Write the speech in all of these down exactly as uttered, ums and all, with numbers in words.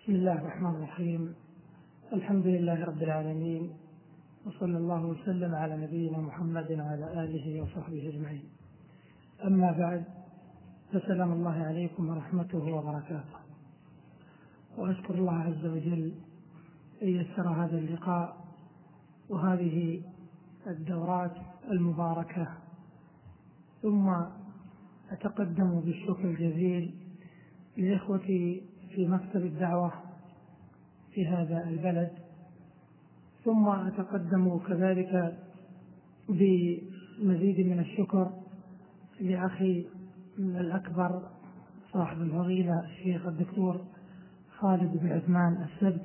بسم الله الرحمن الرحيم. الحمد لله رب العالمين، وصلى الله وسلم على نبينا محمد وعلى آله وصحبه أجمعين. أما بعد، فسلام الله عليكم ورحمته وبركاته. وأشكر الله عز وجل أن يسر هذا اللقاء وهذه الدورات المباركة، ثم أتقدم بالشكر الجزيل لإخوتي في مكتب الدعوة في هذا البلد، ثم أتقدم كذلك بمزيد من الشكر لأخي الأكبر صاحب الفضيلة الشيخ الدكتور خالد بن عثمان السبت،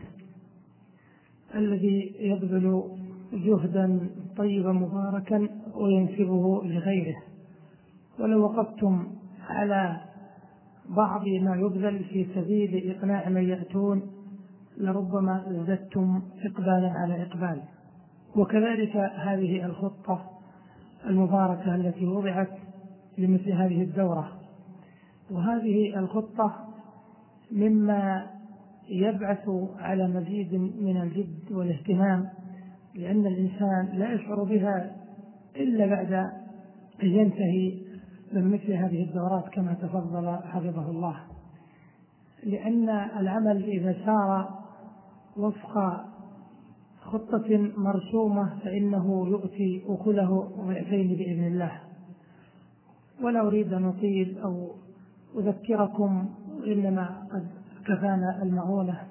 الذي يبذل جهدا طيبا مباركا وينسبه لغيره. ولو وقفتم على بعض ما يبذل في سبيل إقناع من يأتون لربما ازددتم إقبالا على إقبال. وكذلك هذه الخطة المباركة التي وضعت لمثل هذه الدورة، وهذه الخطة مما يبعث على مزيد من الجد والاهتمام، لأن الإنسان لا يشعر بها إلا بعد أن ينتهي من مثل هذه الدورات كما تفضل حفظه الله، لأن العمل إذا سار وفق خطة مرسومة فإنه يؤتي أكله ضعفين بإذن الله. ولا أريد أن أطيل أو أذكركم، إنما قد كفانا المعونة،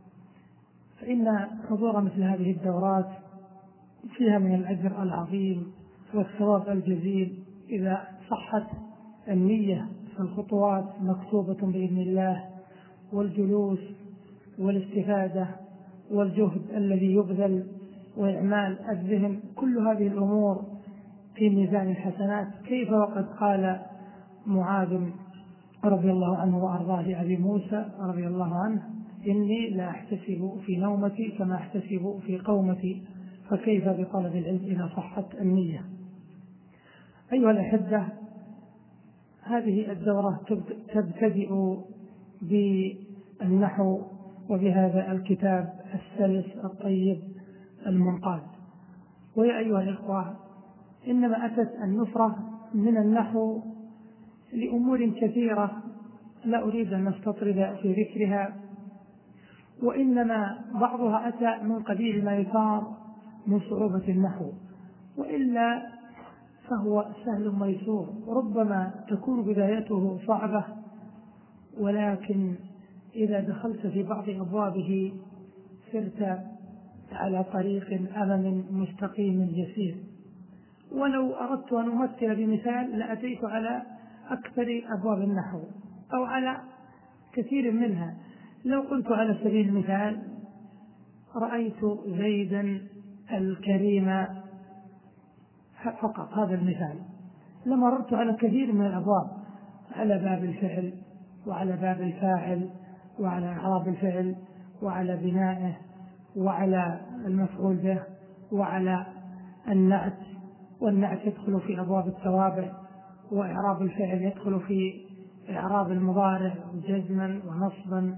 فإن حضور مثل هذه الدورات فيها من الأجر العظيم والثواب الجزيل إذا صحت النية، فالخطوات مكتوبة بإذن الله، والجلوس والاستفادة والجهد الذي يبذل وإعمال الذهن، كل هذه الأمور في ميزان الحسنات. كيف وقد قال معاذ رضي الله عنه وأرضاه لأبي موسى رضي الله عنه: إني لا أحتسب في نومتي كما أحتسب في قومتي، فكيف بطلب العلم إذا صحت النية. أيها الأحبة، هذه الدورة تبتدئ بالنحو وبهذا الكتاب السلس الطيب المنقاد. ويا أيها الإخوة، إنما أتت النفرة من النحو لأمور كثيرة لا أريد أن نستطرد في ذكرها، وإنما بعضها أتى من قبيل ما يثار من صعوبة النحو، وإلا فهو سهل ميسور. ربما تكون بدايته صعبة، ولكن إذا دخلت في بعض أبوابه سرت على طريق أمن مستقيم يسير. ولو أردت أن أمثل بمثال لأتيت على أكثر أبواب النحو أو على كثير منها. لو قلت على سبيل المثال: رأيت زيدا الكريم فقط، هذا المثال، لمررت على كثير من الأبواب، على باب الفعل وعلى باب الفاعل وعلى إعراب الفعل وعلى بنائه وعلى المفعول به وعلى النعت، والنعت يدخل في أبواب التوابع، وإعراب الفعل يدخل في إعراب المضارع جزما ونصبا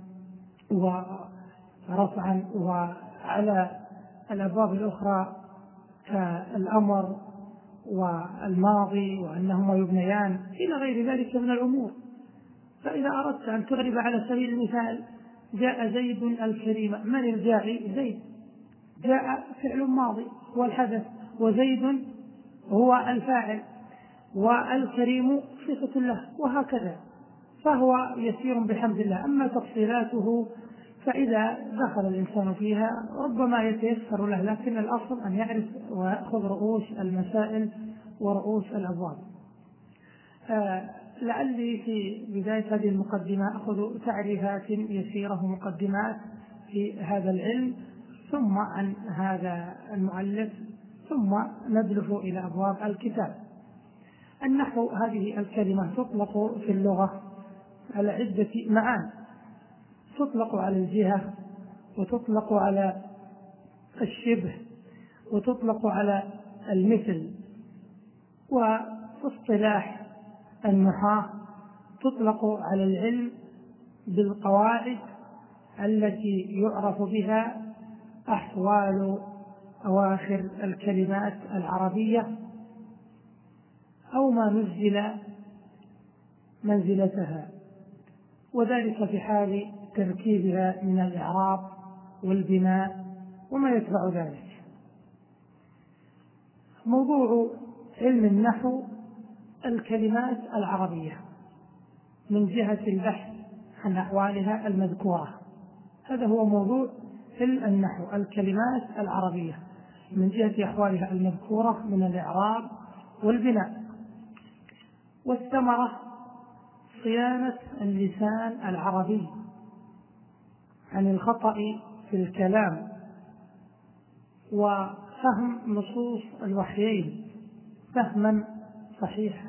ورفعا، وعلى الأبواب الأخرى كالأمر والماضي وأنهما يبنيان إلى غير ذلك من الأمور. فإذا أردت أن تغرب على سبيل المثال: جاء زيد الكريم، من الجاء؟ زيد، جاء فعل ماضي هو الحدث، وزيد هو الفاعل، والكريم صفة له، وهكذا. فهو يسير بحمد الله. أما تفصيلاته فإذا دخل الإنسان فيها ربما يتيسر له، لكن الأصل أن يعرف ويأخذ رؤوس المسائل ورؤوس الأبواب. آه لعلي في بداية هذه المقدمة أخذ تعريفات يسيرة مقدمات في هذا العلم، ثم عن هذا المؤلف، ثم ندلف إلى أبواب الكتاب. النحو هذه الكلمة تطلق في اللغة على عدة معاني: تطلق على الجهة، وتطلق على الشبه، وتطلق على المثل. وفي اصطلاح النحاة تطلق على العلم بالقواعد التي يعرف بها أحوال أواخر الكلمات العربية أو ما نزل منزلتها، وذلك في حال تركيبها من الإعراب والبناء وما يتبع ذلك. موضوع علم النحو الكلمات العربية من جهة البحث عن أحوالها المذكورة، هذا هو موضوع علم النحو الكلمات العربية من جهة أحوالها المذكورة من الإعراب والبناء. والثمرة صيانة اللسان العربي عن الخطأ في الكلام، وفهم نصوص الوحيين فهما صحيحا،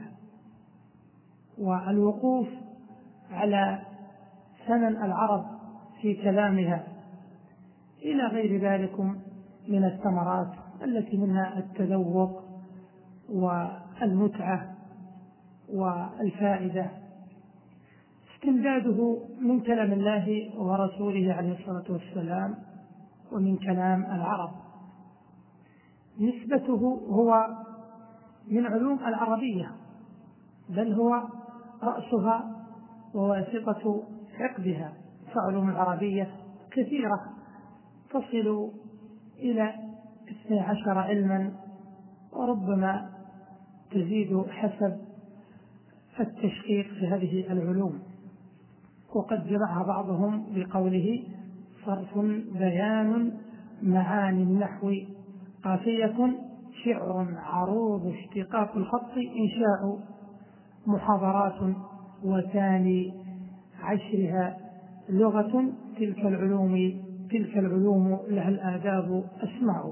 والوقوف على سنن العرب في كلامها إلى غير ذلك من الثمرات التي منها التذوق والمتعة والفائدة، استمداده من كلام الله ورسوله عليه الصلاة والسلام ومن كلام العرب. نسبته هو من علوم العربية، بل هو رأسها وواسطة عقدها، فعلوم العربية كثيرة تصل إلى اثني عشر علما، وربما تزيد حسب التشقيق في هذه العلوم. وقد جمعها بعضهم بقوله: صرف، بيان، معاني النحو، قافية، شعر، عروض، اشتقاق الخط، إنشاء، محاضرات، وثاني عشرها لغة، تلك العلوم تلك العلوم لها الآداب أسمع.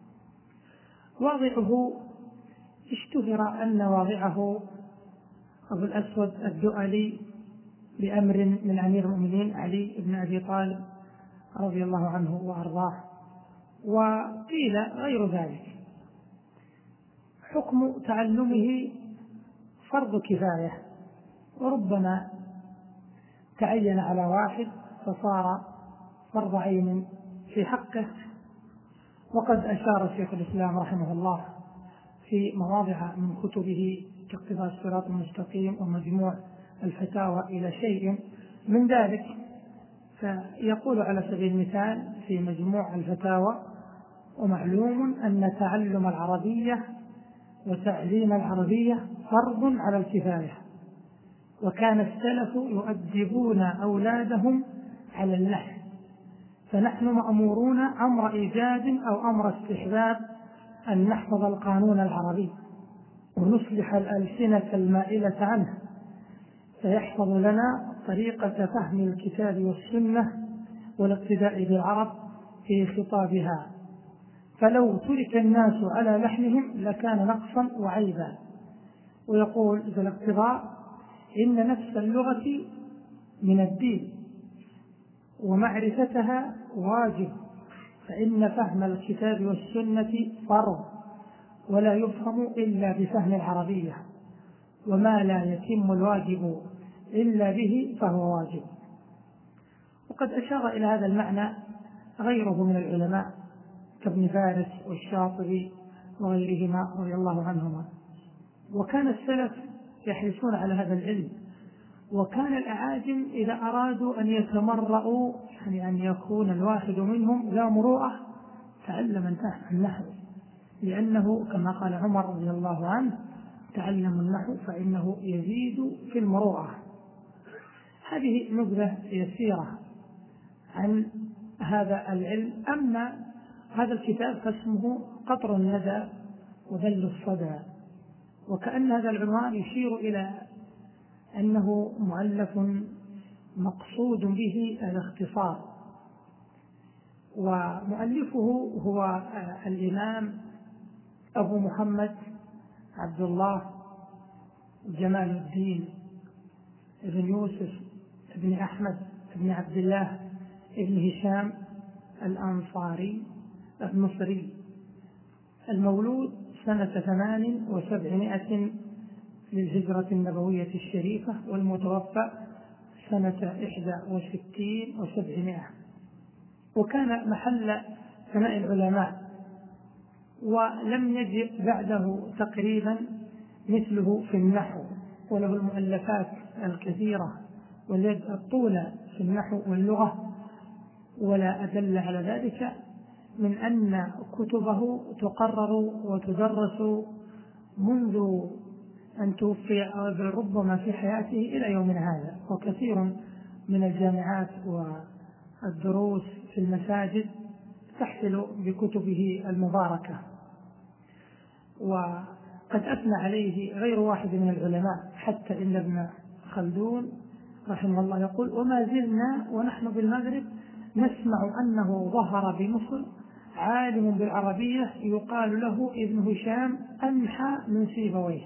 واضعه اشتهر أن واضعه أبو الأسود الدؤلي بأمر من أمير المؤمنين علي بن أبي طالب رضي الله عنه وأرضاه، وقيل غير ذلك. حكم تعلمه فرض كفاية، وربما تعين على واحد فصار فرض عين في حقه. وقد أشار شيخ الإسلام رحمه الله في مواضع من كتبه كاقتضاء الصراط المستقيم ومجموع الفتاوى إلى شيء من ذلك، فيقول على سبيل المثال في مجموع الفتاوى: ومعلوم أن تعلم العربية وتعليم العربية فرض على الكفاية، وكان السلف يؤدبون أولادهم على النحو، فنحن مأمورون أمر إيجاد أو أمر استحباب أن نحفظ القانون العربي ونصلح الألسنة المائلة عنه، فيحفظ لنا طريقة فهم الكتاب والسنة والاقتداء بالعرب في خطابها، فلو ترك الناس على لحنهم لكان نقصا وعيبا. ويقول ذو الاقتضاء: إن نفس اللغة من الدين ومعرفتها واجب، فإن فهم الكتاب والسنة فرض، ولا يفهم إلا بفهم العربية، وما لا يتم الواجب إلا به فهو واجب. وقد أشار إلى هذا المعنى غيره من العلماء كابن فارس والشاطبي وغيرهما رضي الله عنهما. وكان السلف يحرصون على هذا العلم، وكان الأعاجم إذا أرادوا أن يتمرؤوا، يعني أن يكون الواحد منهم ذا مروءة، تعلم النحو، لأنه كما قال عمر رضي الله عنه: تعلم النحو فإنه يزيد في المروءة. هذه نبذة يسيرة عن هذا العلم. أما هذا الكتاب فاسمه قطر الندى وذل الصدى، وكأن هذا العنوان يشير إلى أنه مؤلف مقصود به الاختصار، ومؤلفه هو الإمام أبو محمد عبد الله جمال الدين ابن يوسف ابن أحمد ابن عبد الله ابن هشام الأنصاري المصري، المولود سنة ثمان وسبعمائة للهجرة النبوية الشريفة، والمتوفى سنة إحدى وستين وسبعمائة، وكان محل ثناء العلماء، ولم يجئ بعده تقريبا مثله في النحو، وله المؤلفات الكثيرة واليد الطولة في النحو واللغة. ولا أدل على ذلك من أن كتبه تقرر وتدرس منذ أن توفي أو بل ربما في حياته إلى يومنا هذا، وكثير من الجامعات والدروس في المساجد تحتل بكتبه المباركة. وقد أثنى عليه غير واحد من العلماء، حتى إن ابن خلدون رحمه الله يقول: وما زلنا ونحن بالمغرب نسمع أنه ظهر بمصر عالم بالعربية يقال له ابن هشام أنحى من سيبويه.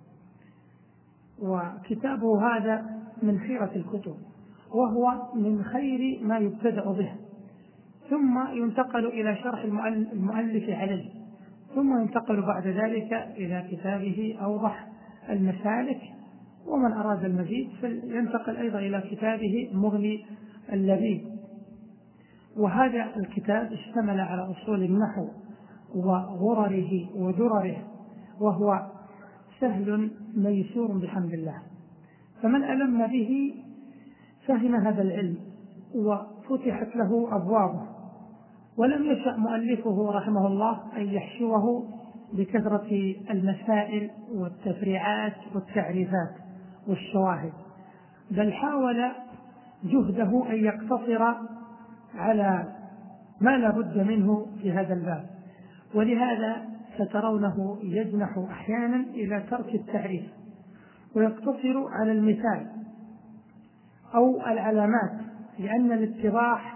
وكتابه هذا من خيرة الكتب، وهو من خير ما يبتدأ به، ثم ينتقل إلى شرح المؤلف عليه، ثم ينتقل بعد ذلك إلى كتابه أوضح المسالك، ومن أراد المزيد فينتقل أيضا إلى كتابه مغني اللبيب. وهذا الكتاب اشتمل على أصول النحو وغرره ودرره، وهو سهل ميسور بحمد الله، فمن ألم به فهم هذا العلم وفتحت له أبوابه. ولم يشأ مؤلفه رحمه الله أن يحشوه بكثرة المسائل والتفريعات والتعريفات والشواهد، بل حاول جهده أن يقتصر على ما لا بد منه في هذا الباب. ولهذا سترونه يجنح أحيانا إلى ترك التعريف، ويقتصر على المثال أو العلامات، لأن الاتضاح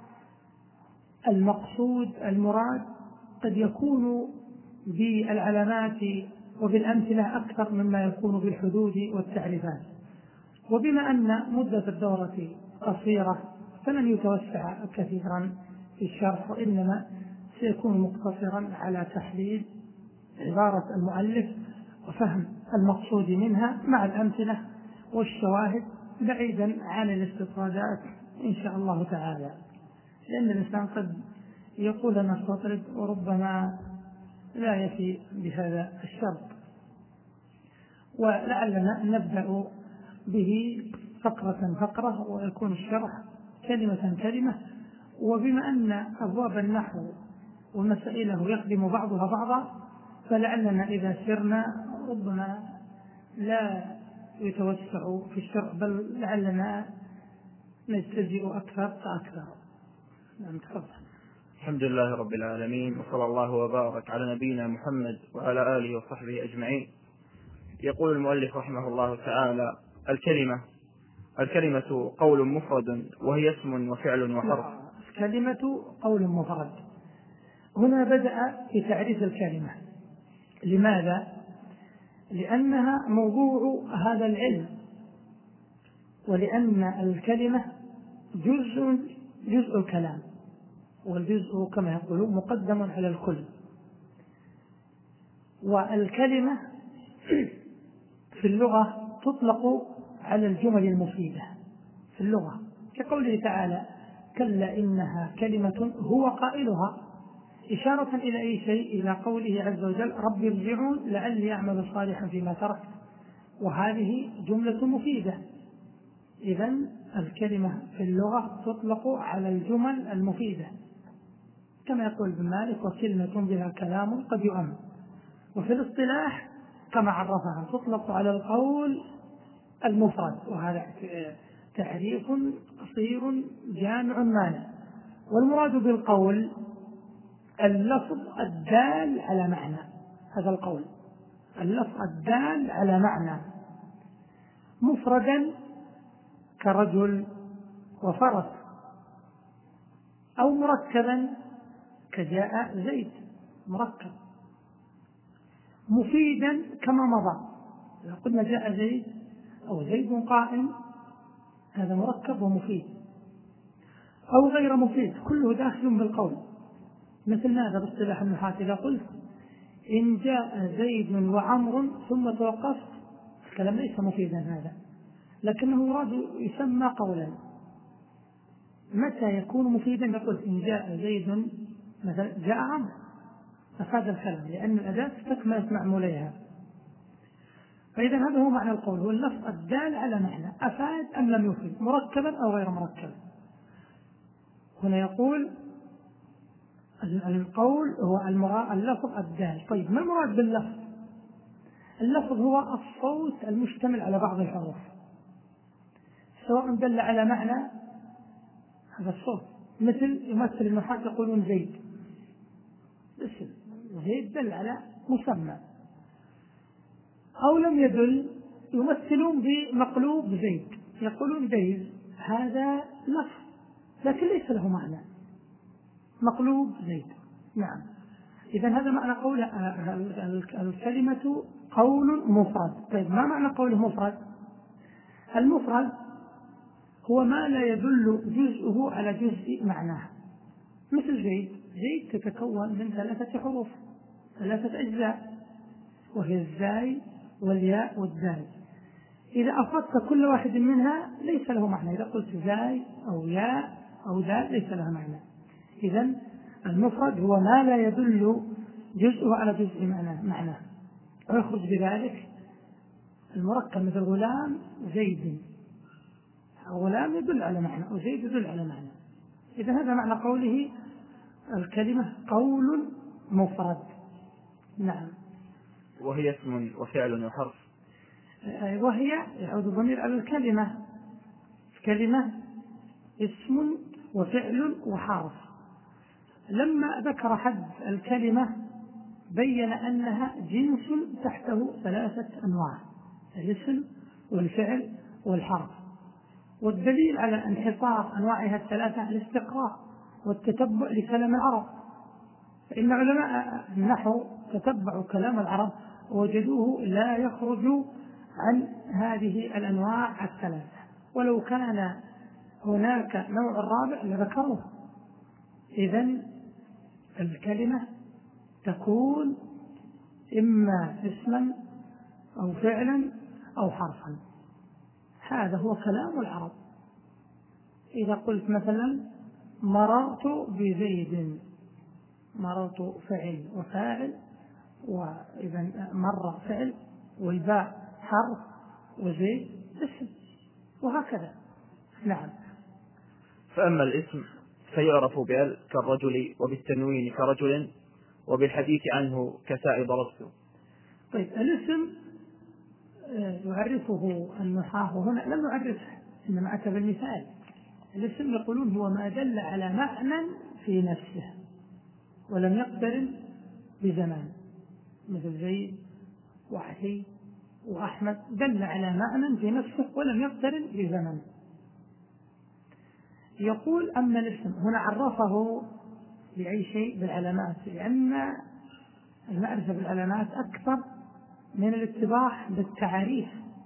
المقصود المراد قد يكون بالعلامات وبالأمثلة أكثر مما يكون بالحدود والتعريفات. وبما أن مدة الدورة قصيرة فلن يتوسع كثيرا في الشرح، وإنما سيكون مقتصرا على تحليل عبارة المؤلف وفهم المقصود منها مع الأمثلة والشواهد، بعيدا عن الاستطرادات إن شاء الله تعالى، لأن الإنسان قد يقول أنا استطرد وربما لا يفي بهذا الشرط. ولعلنا نبدأ به فقرة فقرة، ويكون الشرح كلمة كلمة. وبما أن أبواب النحو ومسائله يخدم بعضها بعضا، فلعلنا إذا سرنا ربما لا يتوسع في الشرح، بل لعلنا نجتزئ أكثر فأكثر. نعم تفضل. الحمد لله رب العالمين، وصلى الله وبارك على نبينا محمد وعلى آله وصحبه أجمعين. يقول المؤلف رحمه الله تعالى: الكلمة الكلمة قول مفرد وهي اسم وفعل وحرف. الكلمة قول مفرد. هنا بدأ في تعريف الكلمة. لماذا؟ لأنها موضوع هذا العلم، ولأن الكلمة جزء جزء الكلام، والجزء كما يقولون مقدم على الكل. والكلمة في اللغة تطلق على الجمل المفيدة في اللغة، كقوله تعالى: كلا إنها كلمة هو قائلها، إشارة إلى أي شيء؟ إلى قوله عز وجل: رب ارجعون لعلي أعمل صالحا فيما تركت، وهذه جملة مفيدة. إذن الكلمة في اللغة تطلق على الجمل المفيدة، كما يقول ابن مالك: وكلمة بها كلام قد يؤم. وفي الاصطلاح كما عرفها تطلق على القول المفرد، وهذا تعريف قصير جامع مانع. والمراد بالقول اللفظ الدال على معنى، هذا القول اللفظ الدال على معنى، مفردا كرجل وفرس، أو مركبا كجاء زيد مركب، مفيدا كما مضى، إذا قلنا جاء زيد أو زيد قائم هذا مركب ومفيد، أو غير مفيد، كله داخل بالقول. مثل ماذا باصطلاح النحاة؟ إذا قلت إن جاء زيد وعمر ثم توقفت، الكلام ليس مفيدا هذا، لكنه يراد يسمى قولا. متى يكون مفيدا؟ نقول إن جاء زيد مثلا جاء عمرو، أفاد الكلام لأن الأداة استكملت معموليها. فإذا هذا هو معنى القول، هو اللفظ الدال على معنى، أفاد أم لم يفد، مركبا أو غير مركب. هنا يقول القول هو اللفظ الدال. طيب ما المراد باللفظ؟ اللفظ هو الصوت المشتمل على بعض الحروف، سواء دل على معنى هذا الصوت، مثل يمثل النحاة يقولون زيد، اسم زيد دل على مسمى، أو لم يدل يمثلون بمقلوب زيد، يقولون بيز، هذا لفظ لكن ليس له معنى، مقلوب زيد. نعم، إذا هذا معنى قول الكلمة قول مفرد. طيب ما معنى قول مفرد؟ المفرد هو ما لا يدل جزءه على جزء معناه، مثل زيد. زيد تتكون من ثلاثة حروف، ثلاثة أجزاء، وهي الزاي والياء والدال. إذا أفردت كل واحد منها ليس له معنى، إذا قلت زاي أو ياء أو دال ليس لها معنى. إذن المفرد هو ما لا يدل جزءه على جزء معناه معناه ويخرج بذلك المركب، مثل غلام زيد، غلام يدل على معنى وزيد يدل على معنى. إذا هذا معنى قوله الكلمة قول مفرد. نعم. وهي اسم وفعل وحرف. وهي يعود الضمير على الكلمة، كلمة اسم وفعل وحرف. لما ذكر حد الكلمة بين أنها جنس تحته ثلاثة أنواع، الاسم والفعل والحرف. والدليل على انحصار أنواعها الثلاثة الاستقراء والتتبع لكلام العرب، فإن علماء النحو تتبعوا كلام العرب ووجدوه لا يخرج عن هذه الأنواع الثلاثة، ولو كان هناك نوع رابع لذكروه. إذن الكلمة تكون إما اسما أو فعلا أو حرفا، هذا هو كلام العرب. إذا قلت مثلا مررت بزيد، مررت فعل وفاعل، وإذا مر فعل والباء حرف وزيد اسم، وهكذا. نعم. فأما الاسم فيعرف بال كالرجل، وبالتنوين كرجل، وبالحديث عنه كساء ضربت. طيب الاسم يعرفه النحاة، وهنا لم يعرفه إنما أتى بالمثال. الاسم يقولون هو ما دل على معنى في نفسه ولم يقترن بزمان، مثل زيد وعلي وأحمد، دل على معنى في نفسه ولم يقترن بزمن. يقول أما الاسم هنا عرفه بأي شيء؟ بالعلامات، لأن المعرفة بالعلامات أكثر من الاتضاح بالتعاريف.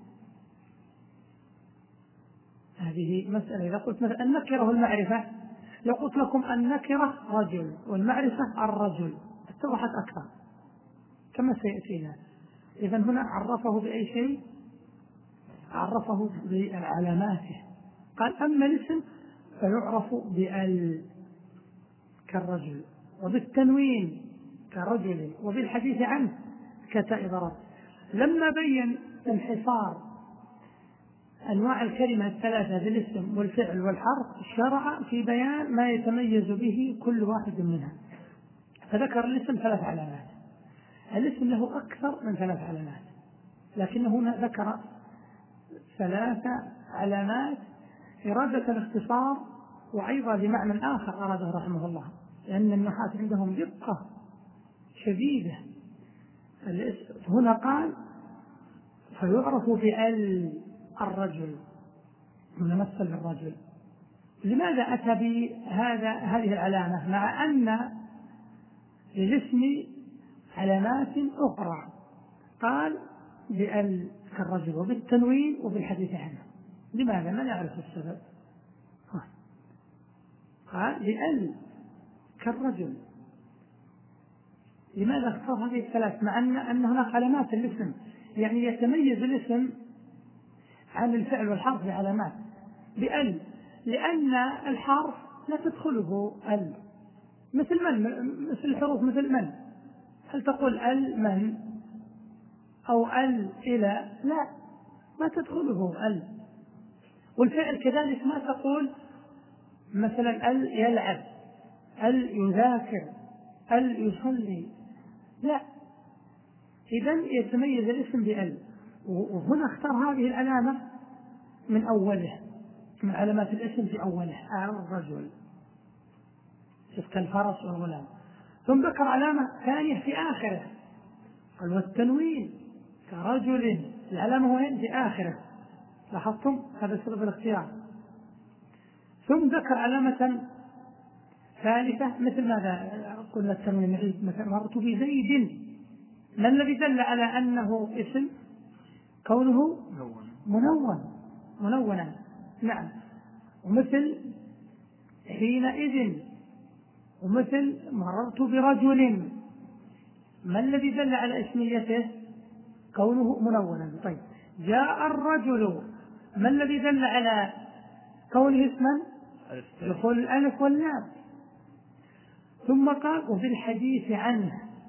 هذه مسألة. إذا قلت مثلا النكرة والمعرفة، لو قلت لكم النكرة رجل والمعرفة الرجل اتضحت أكثر كما سيأتينا. إذن هنا عرفه بأي شيء؟ عرفه بعلاماته. قال أما الاسم فيعرف بال كالرجل، وبالتنوين كرجل، وبالحديث عنه كساء ضربت. لما بين انحصار أنواع الكلمة الثلاثة بالاسم والفعل والحرف، شرع في بيان ما يتميز به كل واحد منها، فذكر الاسم ثلاث علامات. الاسم له أكثر من ثلاث علامات، لكن هنا ذكر ثلاث علامات إرادة الاختصار، وأيضا بمعنى آخر أراده رحمه الله، لأن النحاة عندهم دقة شديدة. هنا قال فيعرف بال الرجل، نمثل بالرجل. لماذا أتى بهذا هذه العلامة مع أن للاسم علامات أخرى؟ قال بال كالرجل وبالتنوين وبالحديث عنه. لماذا؟ ما نعرف السبب. قال بال كالرجل. لماذا اختار هذه الثلاث مع أن أن هناك علامات الاسم؟ يعني يتميز الاسم عن الفعل والحرف بعلامات بأل، لأن الحرف لا تدخله ال، مثل من، مثل الحروف مثل من، هل تقول ال من أو ال إلى؟ لا، ما تدخله ال. والفعل كذلك ما تقول مثلا ال يلعب، ال يذاكر، ال يصلي، لا. إذن يتميز الاسم بال. وهنا اختار هذه العلامة من أوله، من علامات الاسم في أوله، الرجل، شفت الفرس والغلام. ثم ذكر علامة ثانية في آخره، قال والتنوين كرجل، العلامة وين؟ في آخره، لاحظتم؟ هذا سبب الاختيار. ثم ذكر علامة ثالثة مثل ماذا قلنا التنوين نعيد، مثل مرت بزيد، ما الذي دل على أنه اسم؟ كونه منون، منونا، نعم. ومثل حينئذ، ومثل مررت برجل، ما الذي دل على اسميته؟ كونه منونا. طيب جاء الرجل، ما الذي دل على كونه اسما؟ دخول الألف واللام. ثم قال وفي الحديث عنه،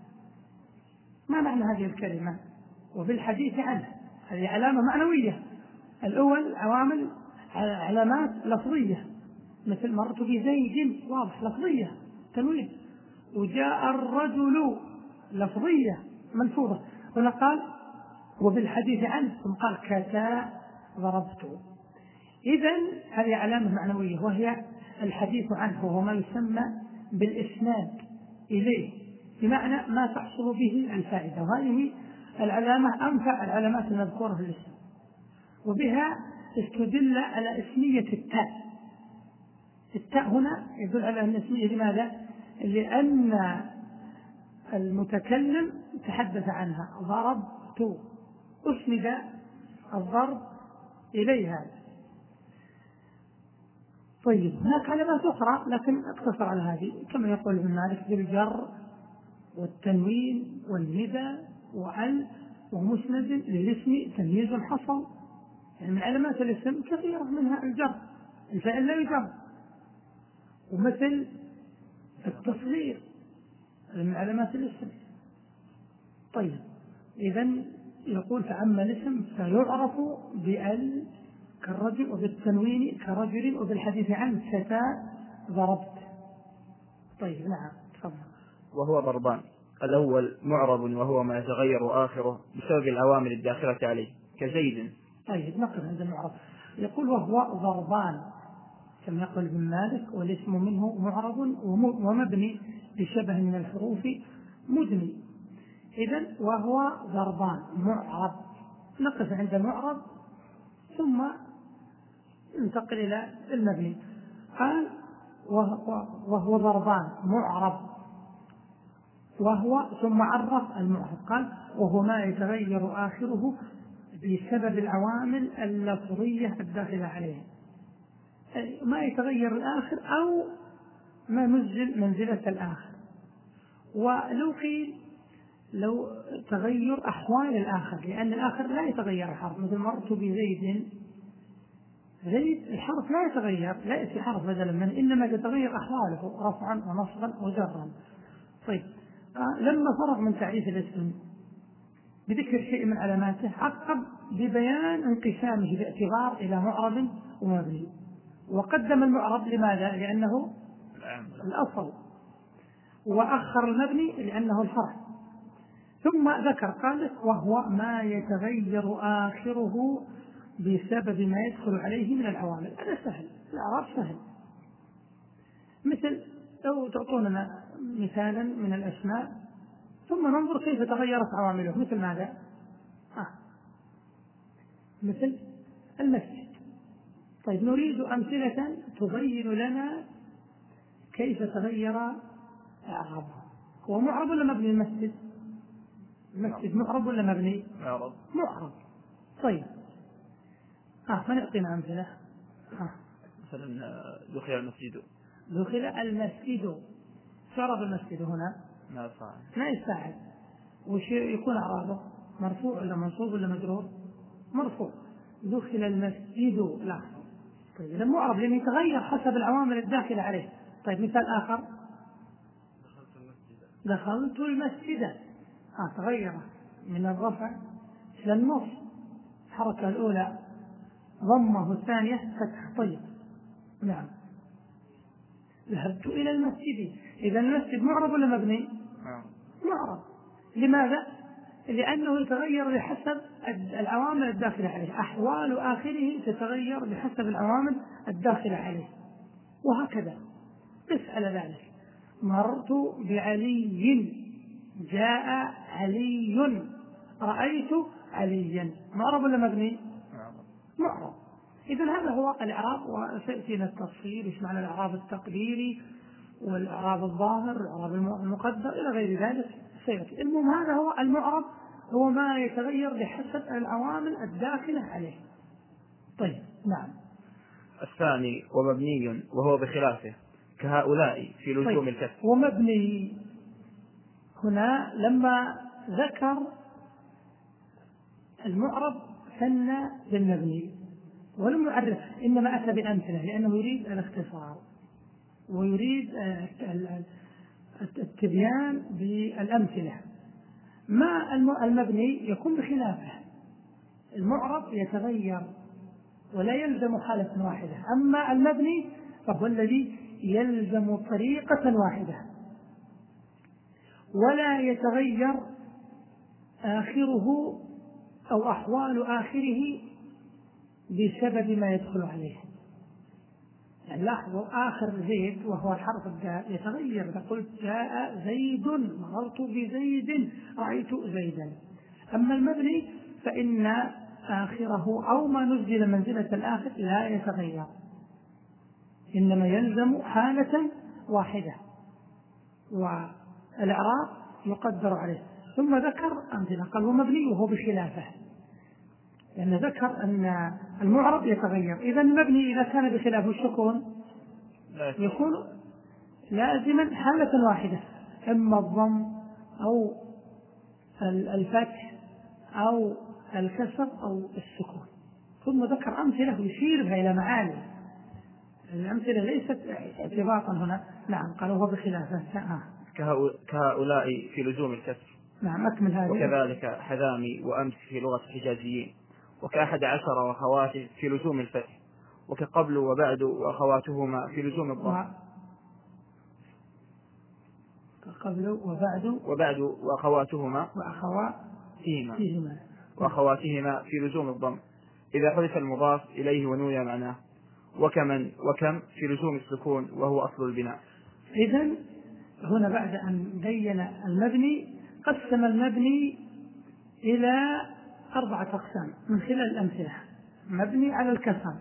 ما معنى هذه الكلمة وفي الحديث عنه؟ هذه علامة معنوية. الأول عوامل علامات لفظية، مثل مرت بزيد، واضح لفظية تنوين. وجاء الرجل لفظية منصوبة. هنا قال وبالحديث عنه، ثم قال كتا ضربت. إذن هذه علامة معنوية، وهي الحديث عنه، وهو ما يسمى بالإسناد إليه، بمعنى ما تحصل به الفائدة. وهذه العلامة أنفع العلامات المذكورة في الاسم، وبها استدل على اسمية التاء. التاء هنا يدل على أن اسمية، لماذا؟ لأن المتكلم تحدث عنها، ضربت، أسند الضرب إليها. طيب هناك علامات أخرى لكن اقتصر على هذه، كما يقول ابن مالك بالجر والتنوين والندى وعل ومسند للاسم تمييز حصل. يعني من علامات الاسم كثيرة، منها الجر، الفعل لا يجر. ومثل التصغير من علامات الاسم. طيب إذن يقول فأما الاسم فيعرف بأل كالرجل، وبالتنوين كرجل، وبالحديث عنه كتا ضربت. طيب نعم تفضل. وهو ضربان: الأول معرب وهو ما يتغير آخره بسبب العوامل الداخلة عليه كزيد. طيب نقف عند المعرب. يقول وهو ضربان كما يقول ابن مالك، والاسم منه معرب ومبني بشبه من الحروف مدني. إذن وهو ضربان معرب، نقف عند المعرب ثم ننتقل إلى المبني. قال وهو ضربان معرب، وهو ثم عرف المعرب، قال وهو ما يتغير آخره بسبب العوامل اللفظية الداخلة عليه، ما يتغير الآخر أو ما نزل منزلة الآخر. ولو قيل لو تغير أحوال الآخر، لأن الآخر لا يتغير الحرف، مثل مرت بزيد، زيد الحرف لا يتغير، لا يأتي حرف بدلا منه، إنما يتغير أحواله رفعا ونصبا وجرا. طيب آه لما فرغ من تعريف الاسم بذكر شيء من علاماته، عقب ببيان انقسامه باعتبار إلى معرب ومبني، وقدم المعرب لماذا؟ لأنه الأصل، وأخر المبني لأنه الفرع. ثم ذكر قال وهو ما يتغير آخره بسبب ما يدخل عليه من العوامل. هذا سهل، الإعراب سهل. مثل لو تعطوننا مثالا من الأسماء ثم ننظر كيف تغيرت عوامله. مثل ماذا؟ آه. مثل المسجد. طيب نريد أمثلة تبين لنا كيف تغير إعرابه. هو معرب ولا مبني المسجد؟ المسجد معرب ولا مبني؟ معرب. معرب. طيب ها من يعطينا أمثلة؟ ها مثلا دخل المسجد. دخل المسجد، شرب المسجد هنا ما يفعل ما يستعد، وش يكون إعرابه؟ مرفوع ولا منصوب ولا مجرور؟ مرفوع. دخل المسجد. لا، طيب إذا معرب لأنه يتغير حسب العوامل الداخلة عليه. طيب مثال آخر، دخلت المسجد، آه تغير من الرفع إلى النصب، الحركة الأولى ضمه الثانية فتح. طيب نعم، ذهبت إلى المسجد. إذا المسجد معرب ولا مبني؟ معرب. لماذا؟ لأنه يتغير بحسب العوامل الداخلة عليه، أحوال آخره تتغير بحسب العوامل الداخلة عليه. وهكذا قس على ذلك. مررت بعلي، جاء علي، رأيت عليا. معرب ولا مبني؟ معرب. إذن هذا هو الإعراب، وسيأتينا التفصيل ايش معنى الإعراب التقديري والإعراب الظاهر والإعراب المقدر إلى غير ذلك سيأتي. المهم هذا هو المعرب، هو ما يتغير بحسب العوامل الداخلة عليه. طيب نعم. الثاني ومبني وهو بخلافه كهؤلاء في لزوم طيب. الكسر. ومبني هنا لما ذكر المعرب ثنى بالمبني ولم يعرف، إنما أتى بأمثلة لأنه يريد الاختصار ويريد التبيان بالأمثلة. ما المبني يكون بخلافه، المعرب يتغير ولا يلزم حالة واحدة، أما المبني فهو الذي يلزم طريقة واحدة ولا يتغير آخره أو أحوال آخره بسبب ما يدخل عليه. يعني لاحظوا آخر زيد وهو الحرف الدال يتغير. إذا قلت جاء زيد، مررت بزيد، رأيت زيدا. أما المبني فإن آخره أو ما نزل منزلة الآخر لا يتغير، إنما يلزم حالة واحدة والإعراب يقدر عليه. ثم ذكر أمثلة، قال ومبني وهو بخلافه، لأن ذكر أن المعرب يتغير. إذا المبني إذا كان بخلافه السكون يكون لازما حالة واحدة، إما الضم أو الفتح أو الكسر أو السكون. ثم ذكر أمثلة يشير بها إلى معاني. الأمثلة ليست ارتباطا هنا. نعم، قال وهو بخلافه كهؤلاء في لزوم الكسر. نعم، أكمل هذه. وكذلك حذامي وأمس في لغة الحجازيين، وكأحد عشر وأخواته في لزوم الفتح، وكقبل وبعد وأخواتهما في لزوم الضم. قبل وبعد وبعد وأخواتهما وأخواتهما وأخواتهما في لزوم الضم إذا حدث المضاف إليه ونوي معناه. وكمن وكم في لزوم السكون وهو أصل البناء. إذن هنا بعد أن بين المبني قسم المبني إلى أربعة أقسام من خلال الأمثلة: مبني على الكسر،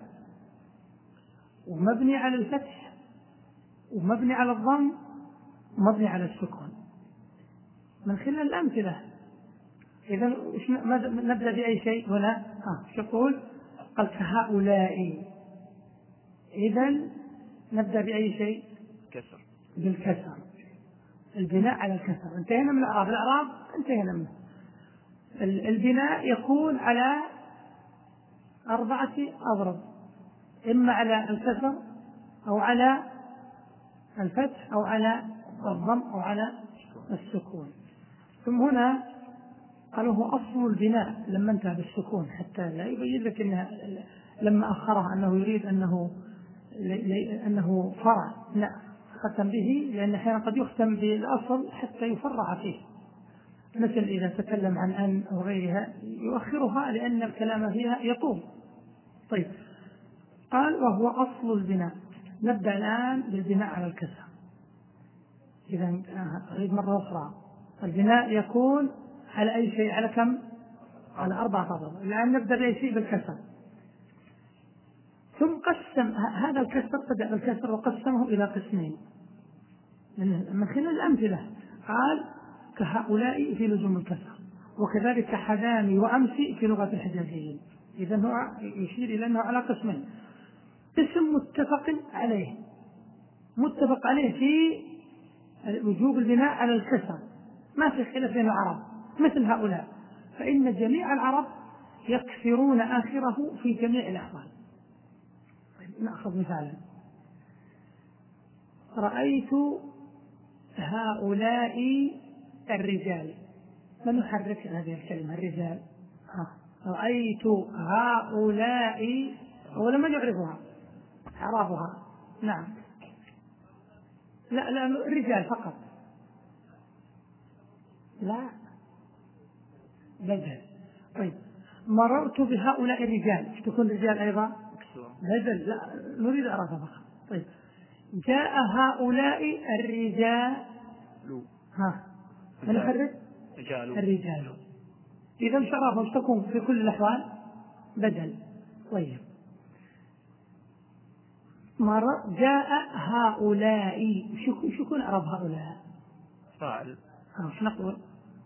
ومبني على الفتح، ومبني على الضم، ومبني على السكون من خلال الأمثلة. إذا نبدأ بأي شيء هنا؟ ها يقول قال كهؤلاء. إذا نبدأ بأي شيء؟ كسر. بالكسر، البناء على الكسر. انتهينا من الإعراب. الإعراب انتهينا منه. البناء يكون على أربعة أضرب: إما على الكسر أو على الفتح أو على الضم أو على السكون. ثم هنا قالوا هو أصل البناء لما انتهى بالسكون، حتى لا يبين لك إنها لما أخرها أنه يريد أنه أنه فرع. لا، ختم به، لأن أحيانا قد يختم بالأصل حتى يفرع فيه، مثل إذا تكلم عن أن أو غيرها يؤخرها لأن الكلام فيها يطول. طيب، قال وهو أصل البناء. نبدأ الآن بالبناء على الكسر. إذا أريد مرة أخرى، البناء يكون على أي شيء؟ على كم؟ على أربعة أضرب. الآن نبدأ بأي شيء؟ بالكسر. ثم قسم هذا الكسر، بدأ بالكسر وقسمه إلى قسمين من خلال الأمثلة. قال كهؤلاء في لزوم الكسر، وكذلك حذامي وأمسي في لغة الحجازيين. إذا هو يشير إلى أنه على قسمين: اسم متفق عليه، متفق عليه في وجوب البناء على الكسر، ما في خلاف بين العرب، مثل هؤلاء، فإن جميع العرب يكسرون آخره في جميع الأحوال. نأخذ مثالا: رأيت هؤلاء الرجال. من يحرك هذه الكلمة؟ الرجال. رأيت هؤلاء، أولا من يعرفها؟ إعرابها. نعم. لا لا الرجال فقط. لا بدل. طيب مررت بهؤلاء الرجال، تكون رجال أيضا بدل. لا نريد إعرابها فقط. طيب جاء هؤلاء الرجال. ها من يحرك؟ الرجال. إذا شرفهم تكون في كل الأحوال بدل. طيب مر جاء هؤلاء، شو شو يكون أعراب هؤلاء؟ فاعل. ايش نقول؟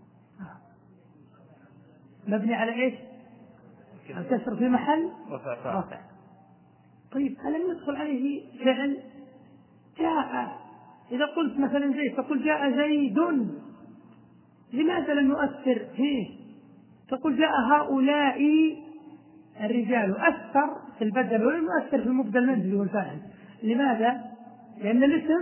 مبني على ايش؟ الكسر في محل رفع. رفع. طيب ألم يدخل عليه فعل جاء؟ إذا قلت مثلا زيد تقول جاء زيد، لماذا لم يؤثر فيه؟ تقول جاء هؤلاء الرجال، أثر في البدل ولم يؤثر في المبدل المنزلي والفاعل. لماذا؟ لأن الاسم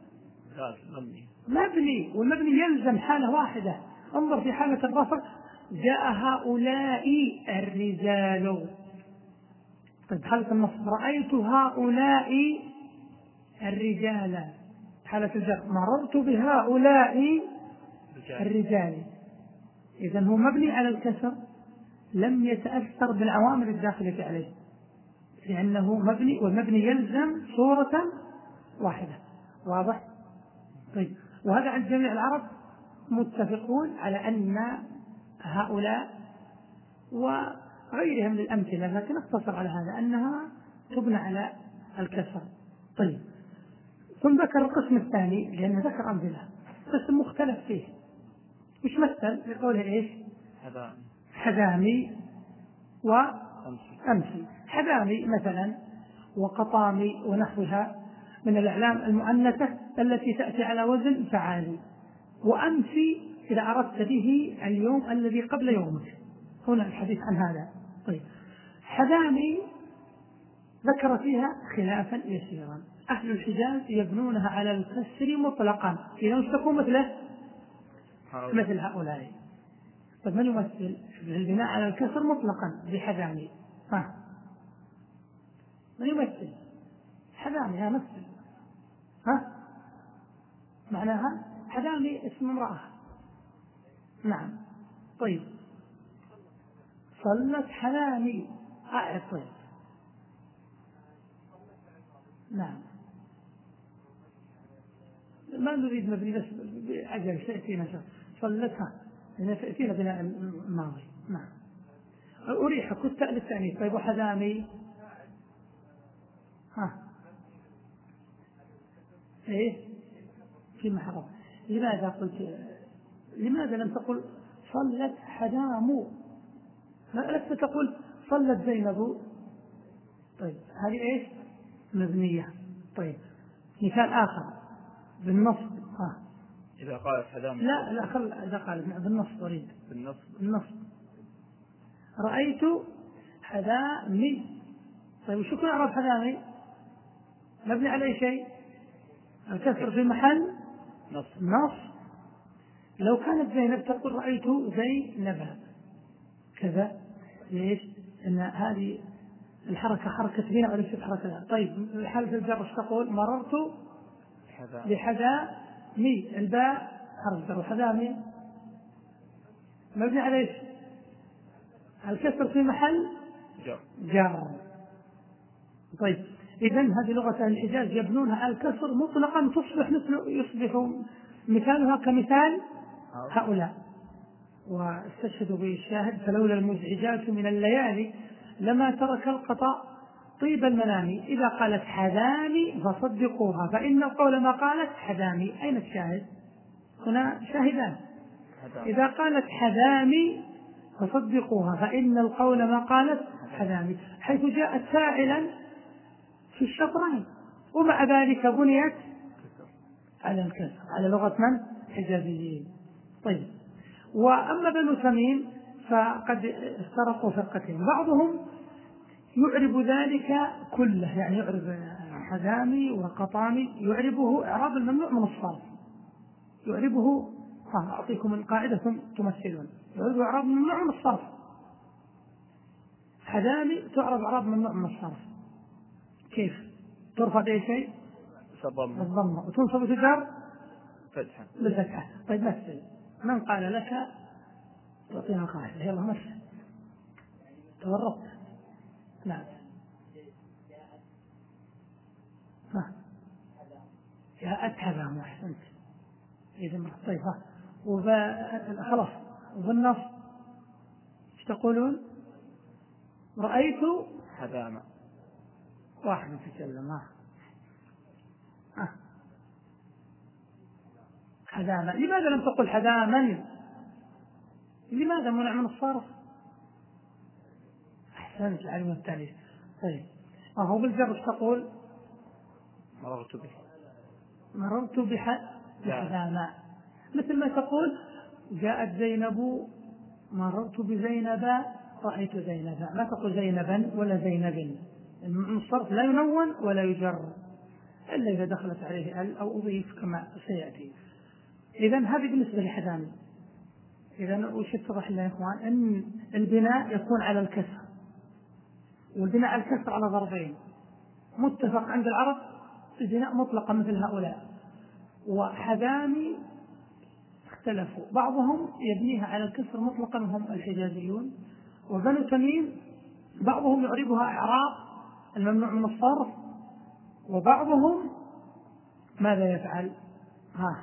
مبني، والمبني يلزم حالة واحدة. انظر في حالة الرفع: جاء هؤلاء الرجال. طيب حالة النصب: رأيت هؤلاء الرجال. حالة الجر: مررت بهؤلاء الرجال. إذن هو مبني على الكسر، لم يتأثر بالعوامل الداخلة عليه، لأنه مبني، والمبني يلزم صورة واحدة. واضح؟ طيب وهذا عند جميع العرب متفقون على أن هؤلاء وغيرهم من الأمثلة، لكن اقتصر على هذا أنها تبنى على الكسر. طيب ثم ذكر القسم الثاني، لأنه ذكر أمثلة قسم مختلف فيه. مش مثل بقوله إيش؟ حذامي وأمسي. حذامي مثلا وقطامي ونحوها من الأعلام المؤنثة التي تأتي على وزن فعالي. وأمسي إذا أردت به اليوم الذي قبل يومك، هنا الحديث عن هذا. طيب حذامي ذكر فيها خلافا يسيرا. أهل الحجاز يبنونها على الكسر مطلقا، إذا مش تكون مثله مثل هؤلاء. طيب من يمثل البناء على الكسر مطلقا بحذامي؟ ها من يمثل؟ حذامي ها مثل. ها معناها حذامي اسم امرأة. نعم. طيب صلت حذامي. آه طيب نعم. ما نريد مبني بس عجل تأتينا صلتها، لأنها تأتينا بناء الماضي. نعم. أريحك التاء للتأنيث. طيب وحذامي ها ايه في محرم. لماذا قلت لماذا لم تقل صلت حذام؟ لست تقول صلت زينب. طيب هذه ايش؟ مبنية. طيب مثال آخر بالنصب. ها إذا قالت حذام. لا لا خل إذا قالت بالنصب. أريد بالنصب. بالنصب. رأيت حذامي. طيب وشو كان أعرف حذامي؟ مبني على شيء الكسر في محل نصب. نصب. لو كانت زينب تقول رأيت زينب كذا. ليش؟ إن هذه الحركة حركة بناء وليست حركة. طيب حالة الجر ايش تقول؟ مررت بحذامي، الباء حرف جر، وحذامي مبني على ايش؟ الكسر في محل جر. جر. طيب إذن هذه لغة أهل الحجاز يبنونها على الكسر مطلقا، تصبح مثل يصبح مثالها كمثال هؤلاء. واستشهدوا بالشاهد: فلولا المزعجات من الليالي لما ترك القطا طيب المنام. إذا قالت حذامي فصدقوها فإن القول ما قالت حذامي. أين الشاهد؟ هنا شاهدان. إذا قالت حذامي فصدقوها فإن القول ما قالت حذامي، حيث جاءت فاعلا في الشطرين، ومع ذلك بنيت على الكسر على لغة من؟ حجازيين. طيب وأما بنو تميم فقد افترقوا فرقتين. بعضهم يعرب ذلك كله، يعني يعرب حزامي وقطامي يعربه إعراب الممنوع من الصرف، يعربه ها أعطيكم القاعدة ثم تمثلون، يعرب إعراب الممنوع من الصرف. حزامي تعرب إعراب ممنوع من الصرف، كيف؟ ترفع بأي شيء؟ بالضمة، وتنصب وتجر فتحة بالفتحة. طيب مثل، من قال لك تعطينا قاعدة؟ يلا مثل، تورطت. نعم. جاءت حزام، أحسنت. إذا طيب ها وخلاص. وبالنص ايش تقولون؟ رأيت حزامة. واحد يتكلم. ها ها حزامة. لماذا لم تقل حزاما؟ لماذا منع من الصرف؟ أحسنت، العلم التالي. طيب ما هو بالجر ايش تقول؟ مررت به. مررت بحزامة. مثل ما تقول جاءت زينب، مررت بزينب، رأيت زينب. ما تقول زينبا ولا زينب. الصرف لا ينون ولا يجر إلا إذا دخلت عليه ال أو أضيف كما سيأتي. إذن هذه بالنسبة لحزامي. إذن وش اتضح لنا يا إخوان؟ أن البناء يكون على الكسر، والبناء على الكسر على ضربين متفق عند العرب، البناء مطلقا مثل هؤلاء. وحزامي اختلفوا، بعضهم يبنيها على الكسر مطلقا هم الحجازيون، وبنو تميم بعضهم يعربها إعراب الممنوع من الصرف، وبعضهم ماذا يفعل؟ ها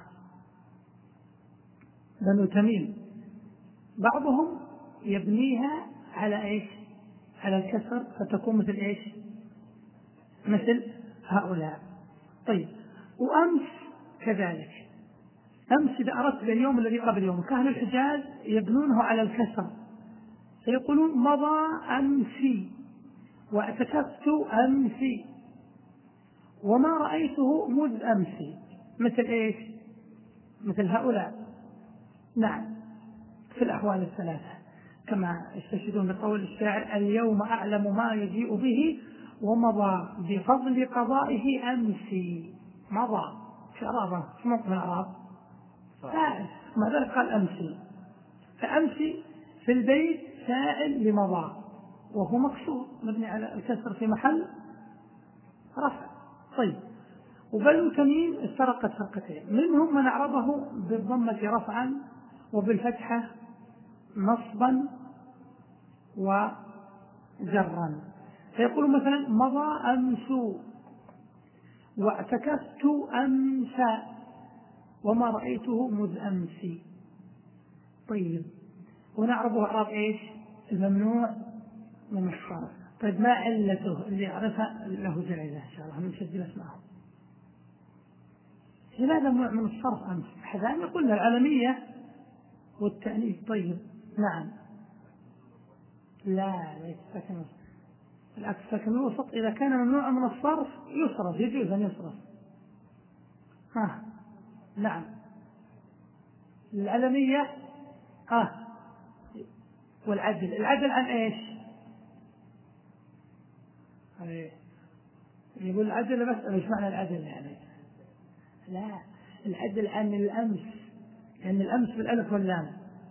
بنو تميم بعضهم يبنيها على ايش؟ على الكسر، فتكون مثل ايش؟ مثل هؤلاء. طيب وأمس كذلك، أمس إذا أردت اليوم الذي قبل يوم كان الحجاز يبنونه على الكسر، فيقولون مضى أمسي واعتكفت أمسي وما رأيته مذ أمسي، مثل إيش؟ مثل هؤلاء. نعم في الأحوال الثلاثة، كما يستشهدون بقول الشاعر اليوم أعلم ما يجيء به ومضى بفضل قضائه أمسي. مضى في إعرابه في موقف الإعراب فاعل، ما ذلك قال أمسي، فأمسي في البيت فاعل لمضى وهو مكسور مبني على الكسر في محل رفع. طيب وبنو تميم افترقت فرقتين، منهم من أعربه بالضمة رفعا وبالفتحة نصبا وجرا، فيقول مثلا مضى أمس واعتكفت أمس وما رأيته مذ أمسي. طيب ونعربه إعراب إيش؟ الممنوع من الصرف. طيب ما علته اللي يعرفها له جائزة إن شاء الله نسجل اسمعه. لماذا ممنوع من الصرف أمس؟ حذان قلنا العالمية والتأنيث. طيب نعم لا ليس ساكن وسط، بالعكس ساكن الوسط إذا كان ممنوع من الصرف يصرف، يجوز أن يصرف. ها نعم العالمية ها والعدل. العدل عن ايش؟ يقول العدل بس ايش معنى العدل يعني؟ لا العدل عن الامس، لان يعني الامس بالالف واللام،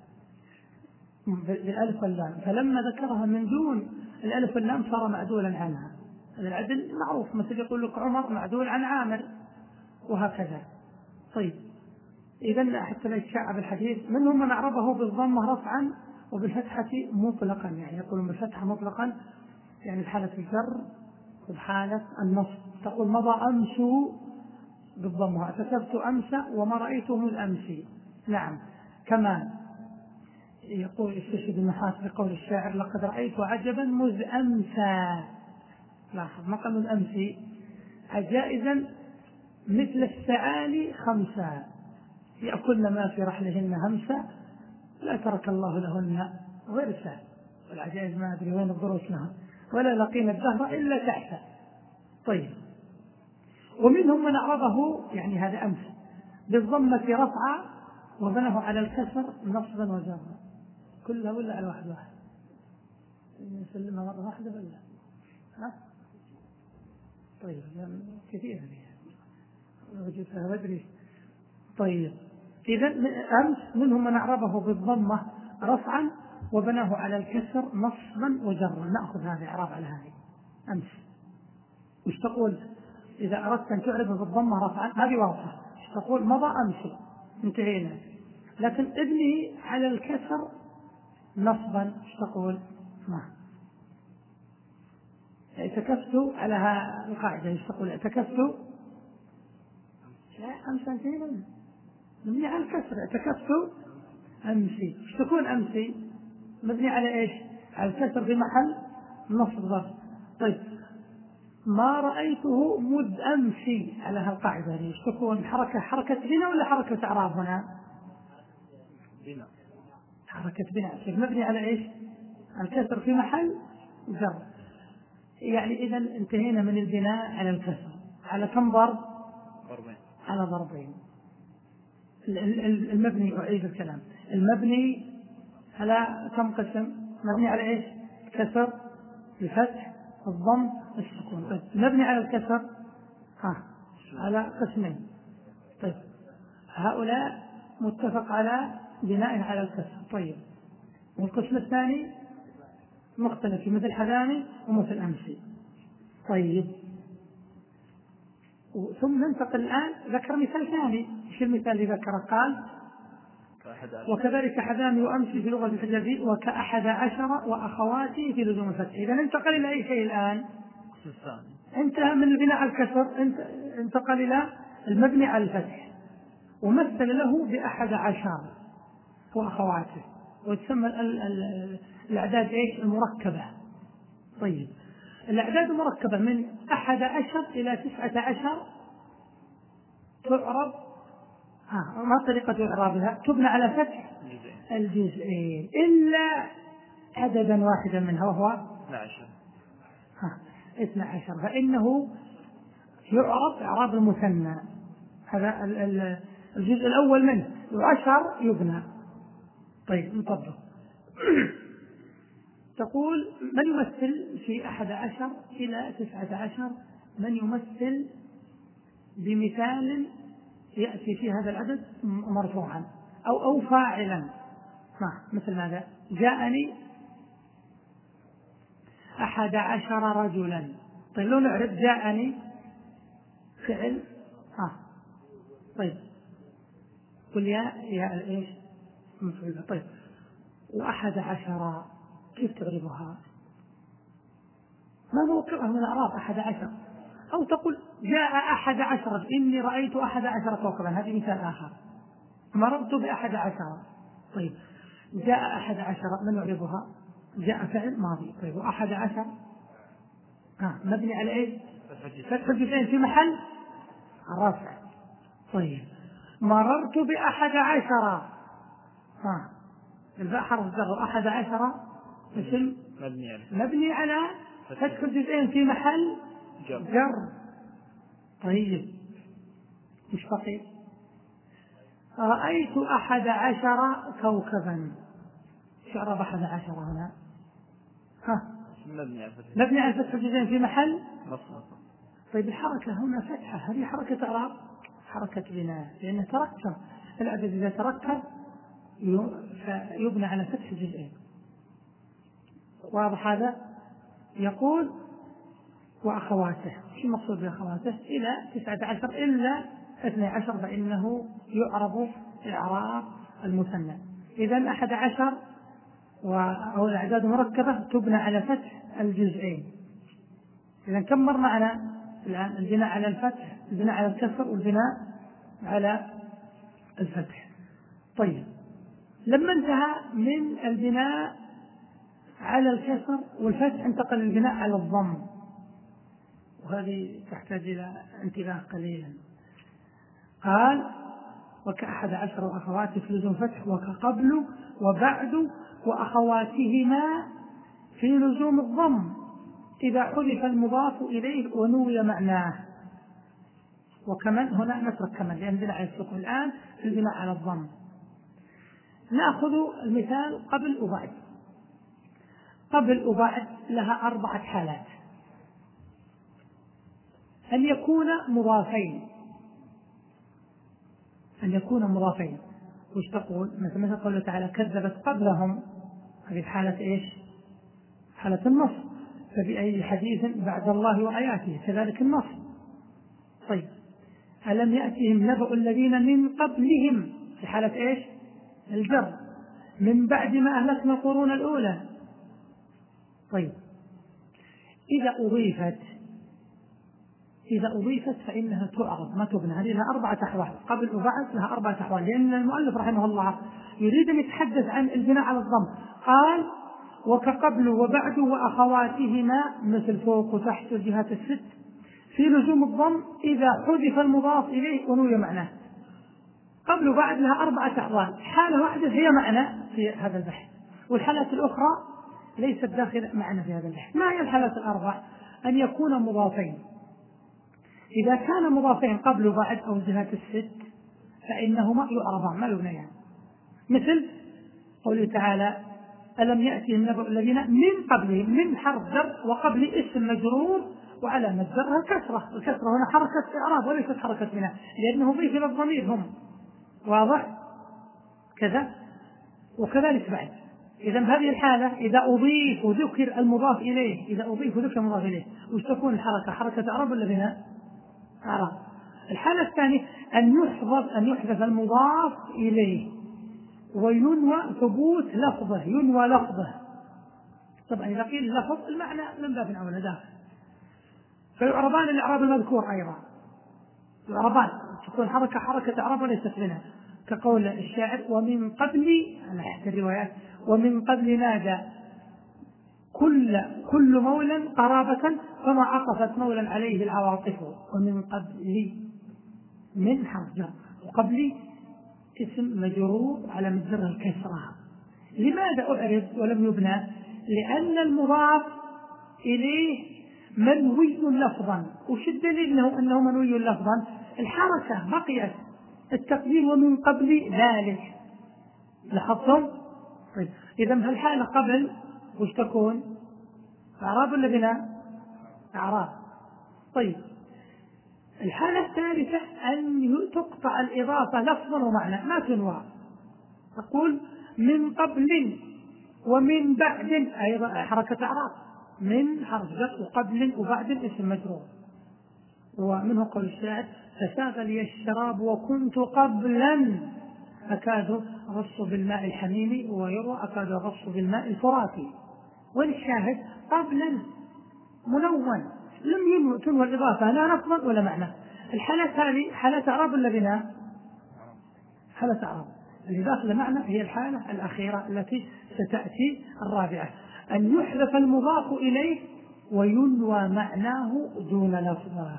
بالالف واللام، فلما ذكرها من دون الالف واللام صار معدولا عنها. العدل معروف، مثل يقول لك عمر معدول عن عامر وهكذا. طيب اذا حتى لا يتشعب الحديث، منهم من اعربه بالضمه رفعا وبالفتحة مطلقا، يعني يقولون بالفتحة مطلقا يعني بحالة الجر وبحالة النصب. تقول مضى أمس بالضمة، اعتكفت أمس وما رأيته من أمسي. نعم كمان يقول يستشهد النحاس بقول الشاعر لقد رأيت عجبا مذ أمسى. لاحظ ما قال من أمسي. جائزا مثل السعالي خمسة يأكلن ما في رحلهن همسة لا ترك الله لهن غرسا، والعجائز ما أدري وين الضروس لها، ولا لقينا الدهر إلا تحت. طيب ومنهم من أعرضه يعني هذا أمس بالضمة رفعا وبنه على الكسر نصبا وجرا، كلها ولا على واحد واحد؟ نسلمها مرة واحدة ولا؟ ها؟ طيب كثير لو جبتها بدري. طيب إذا أمس منهم من أعربه بالضمة رفعا وبناه على الكسر نصبا وجرا. نأخذ هذا إعراب على هذه أمس. وش تقول إذا أردت أن تعربه بالضمة رفعا؟ هذه واضحة. وش تقول؟ مضى أمس، انتهينا. لكن ابني على الكسر نصبا، وش تقول؟ ما اعتكفت على القاعدة. وش تقول؟ اعتكفت لا أمس انتهينا مبني على الكسر. اعتكفت أمسي. وش تكون أمسي؟ مبني على إيش؟ على الكسر في محل نصب ظرف. طيب ما رأيته مد أمسي على هالقاعدة هذه. وش تكون؟ حركة حركة بناء ولا حركة إعراب هنا؟ بناء. حركة بناء. مبني على إيش؟ الكسر في محل جر. يعني إذا انتهينا من البناء على الكسر. على كم ضرب؟ ضربين. على ضربين. المبني، أعيد الكلام، المبني على كم قسم؟ مبني على إيش؟ كسر، الفتح، الضم، السكون. طيب المبني على الكسر ها على قسمين. طيب هؤلاء متفق على بناء على الكسر. طيب والقسم الثاني مختلف مثل حذامي ومثل أمسي. طيب ثم ننتقل الآن. ذكر مثال ثاني. ايش المثال اللي ذكره؟ قال وكذلك حذامي وأمسي في لغة الحجازي وكأحد عشر وأخواتي في لزوم الفتح. إذا انتقل إلى أي شيء الآن؟ انتهى من البناء على الكسر، انتقل إلى المبني على الفتح ومثل له بأحد عشر وأخواته، وتسمى الأعداد إيش؟ المركبة. طيب الأعداد المركبة من أحد عشر إلى تسعة عشر تعرب ها ما طريقة إعرابها؟ تبنى على فتح الجزئين إلا عددا واحدا منها وهو اثنا عشر. ها اثنا عشر فإنه يعرب إعراب المثنى. هذا الجزء الأول منه. وعشر يبنى. طيب نطبق. تقول من يمثل في أحد عشر إلى تسعة عشر؟ من يمثل بمثال يأتي في هذا العدد مرفوعا أو أو فاعلا. ما مثل ماذا؟ جاءني أحد عشر رجلا. طيب لو نعرف جاءني فعل ها طيب قل يا يا ايش مفعول. طيب وأحد عشر كيف تعرفها؟ ما موقعها من الأعراب أحد عشر؟ أو تقول جاء أحد عشر، إني رأيت أحد عشر كوكبا. هذه مثال آخر. مررت بأحد عشر. طيب جاء أحد عشر من يعرفها؟ جاء فعل ماضي. طيب وأحد عشر ها مبني على إيه؟ فتح الجزئين في محل رفع. طيب مررت بأحد عشر ها الباء حرف جر. أحد عشر اسم مبني على مبني على فتح الجزئين في محل جر. جر. طيب مش بقي؟ رأيت أحد عشر كوكبا. شعر أحد عشر هنا ها مبني على فتح الجزئين في محل مصر. طيب الحركة هنا فتحة. هذه حركة إعراب حركة بناء لأنه تركب. العدد إذا تركب يبنى على فتح الجزئين. واضح هذا؟ يقول وأخواته. شو المقصود بأخواته؟ إلى تسعة عشر إلا اثني عشر فإنه يعرب إعراب المثنى. إذن أحد عشر أو الأعداد مركبة تبنى على فتح الجزئين. إذن كم مر معنا الآن؟ البناء على الفتح، البناء على الكسر، والبناء على الفتح. طيب لما انتهى من البناء على الكسر والفتح انتقل البناء على الضم، وهذه تحتاج إلى انتباه قليلا. قال وكأحد عشر وأخواته في لزوم فتح وكقبل وبعد وأخواتهما في لزوم الضم إذا حذف المضاف إليه ونوي معناه. وكمن هنا نترك كمن لأن بناء على السكون الآن البناء على الضم. نأخذ المثال قبل وبعد. قبل وبعد لها أربعة حالات: أن يكون مضافين، أن يكون مضافين. وش تقول؟ مثل قوله تعالى: كذبت قبلهم، هذه حالة إيش؟ حالة النص. فبأي حديث بعد الله وآياته، كذلك النص. طيب، ألم يأتهم نبأ الذين من قبلهم، في حالة إيش؟ الجر، من بعد ما أهلكنا القرون الأولى. طيب، إذا أضيفت إذا أضيفت فإنها تعرض ما تبنى. هذه لها أربعة أحوال، قبل وبعد لها أربعة أحوال، لأن المؤلف رحمه الله يريد أن يتحدث عن البناء على الضم. قال: وكقبل وبعد وأخواتهما، مثل فوق وتحت والجهات الست، في لزوم الضم إذا حذف المضاف إليه ونوي معناه. قبل وبعد لها أربعة أحوال، حالة واحدة هي معنى في هذا البحث، والحالات الأخرى ليست داخل معنى في هذا البحث. ما هي الحالات الأربع؟ أن يكون مضافين. إذا كان مضافين قبل وبعد أو الجهات الست فإنهما يعرضان ما يبنيان، مثل قوله تعالى: ألم يأتهم نبأ الذين من قبلهم، من حرف جر وقبل اسم مجرور وعلامة جرها كسرة، الكسرة هنا حركة إعراب وليست حركة بناء، لأنه ضيف إلى الضمير هم. واضح كذا؟ وكذلك بعد. إذا هذه الحالة إذا أضيف وذكر المضاف إليه، إذا أضيف وذكر المضاف إليه، وش تكون الحركة؟ حركة إعراب ولا بناء؟ إعراب. الحالة الثانية أن يحذف أن يحذف المضاف إليه وينوى ثبوت لفظه، ينوى لفظه. طبعا إذا قيل اللفظ المعنى من باب أولى داخل، فيعربان الإعراب المذكور أيضا، يعربان تكون حركة حركة إعراب وليست منها، كقول الشاعر: ومن قبل، على إحدى الروايات: ومن قبل نادى كل كل مولى قرابة فما عطفت مولا عليه العواطف. ومن قبل، من حرف جر، وقبل اسم مجرور على مجرى الكسرة. لماذا أعرض ولم يبنى؟ لأن المضاف إليه منوي لفظا. وش الدليل أنه, أنه منوي لفظا؟ الحركة بقيت، التقديم ومن قبل ذلك. لاحظتم؟ طيب، إذا الحالة قبل وش تكون؟ إعراب ولا بناء؟ إعراب. طيب، الحالة الثالثة أن تقطع الإضافة لفظا ومعنى، ما تنوى. تقول: من قبل ومن بعد، أيضا حركة إعراب، من حرف جر وقبل وبعد اسم مجرور. ومنه قول الشاعر: فساغ لي الشراب وكنت قبلا أكاد أغص بالماء الحميم، ويروى أكاد أغص بالماء الفراتي. والشاهد قبلا منون، لم تنوى الإضافة لا لفظا ولا معنى. الحالة هذه حالة إعراب ولا بناء؟ حالة إعراب. اللي داخل معنى هي الحالة الأخيرة التي ستأتي الرابعة، أن يحذف المضاف إليه وينوى معناه دون لفظه،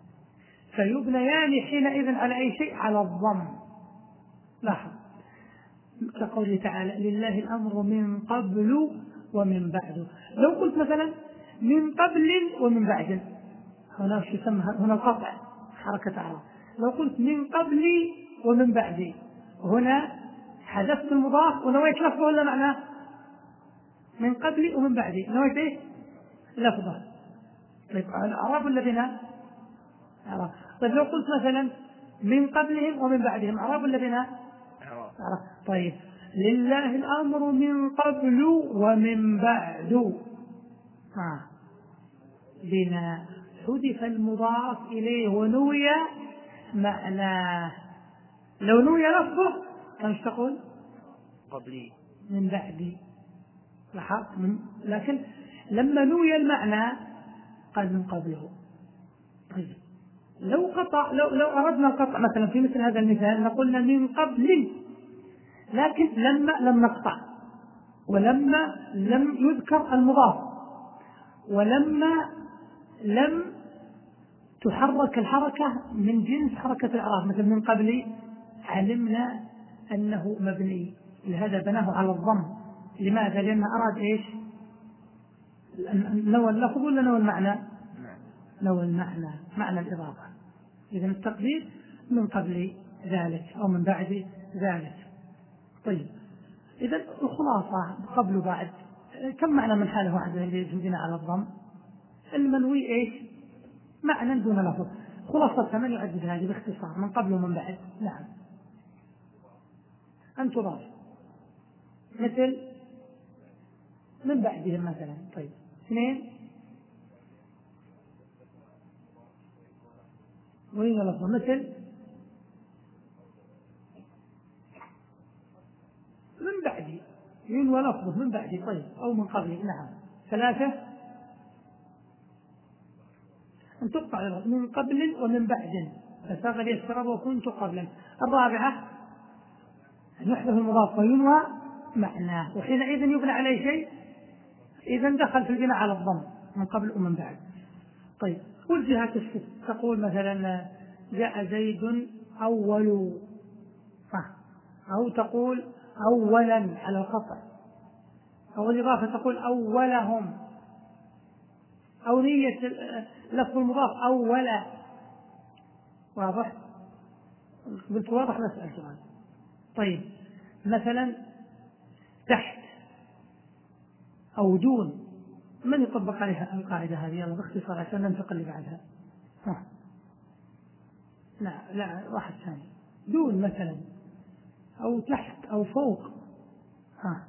فيبنيان حينئذ على أي شيء؟ على الضم. لاحظ كقوله تعالى: لله الأمر من قبل ومن بعد. لو قلت مثلا من قبل ومن بعد، هنا شو يسمى؟ هنا القطع، حركة إعراب. لو قلت من قبل ومن بعد، هنا حذفت المضاف ونويت لفظه ولا معناه؟ من قبل ومن بعد نويت ايه؟ لفظه. طيب، الإعراب ولا بناء؟ إعراب. طيب، لو قلت مثلا من قبلهم ومن بعدهم، إعراب ولا بناء؟ إعراب. طيب، لله الأمر من قبل ومن بعد، آه. بناء، حذف المضاف إليه ونوي معناه. لو نوي لفظه كان ايش تقول؟ قبلي من بعدي. لاحظت؟ من... لكن لما نوي المعنى قال من قبله. طيب، لو قطع لو لو أردنا القطع مثلا في مثل هذا المثال نقولنا من قبل، لكن لما لم نقطع، ولما لم يذكر المضاف، ولما لم تحرك الحركة من جنس حركة الإعراب، مثل من قبل علمنا أنه مبني، لهذا بناه على الضم. لماذا؟ لأنه أراد إيش؟ نوى اللفظ ولا نوى المعنى؟ نوى المعنى، معنى الإضافة. إذن التقدير من قبل ذلك أو من بعد ذلك. طيب، إذا الخلاصة قبل وبعد كم معنى من حالة واحدة اللي يجوزنا على الضم؟ المنوي إيش؟ معنى دون لفظ. خلاصة من يعدد هذه باختصار من قبل ومن بعد. نعم. أن تضاف مثل من بعدهم مثلا. طيب اثنين وين لفظ مثل من بعدي من ولفظه من بعدي. طيب أو من قبلي. نعم. ثلاثة أن تقطع من قبل ومن بعد فساغ يشرب وكنت قبلا. الرابعة أن يحذف المضاف وينوى معناه وحينئذ يبنى عليه شيء إذا دخل في البناء على الضم من قبل ومن بعد. طيب والجهات الست تقول مثلا جاء زيد أول أو تقول أولا على القطع أو الإضافة تقول أولهم أو نية لفظ المضاف أولا. واضح؟ قلت واضح بسأل سؤال. طيب مثلا تحت أو دون من يطبق عليها القاعدة هذه؟ يلا باختصار عشان ننتقل لبعدها. ها. لا لا واحد ثاني. دون مثلا أو تحت أو فوق. ها.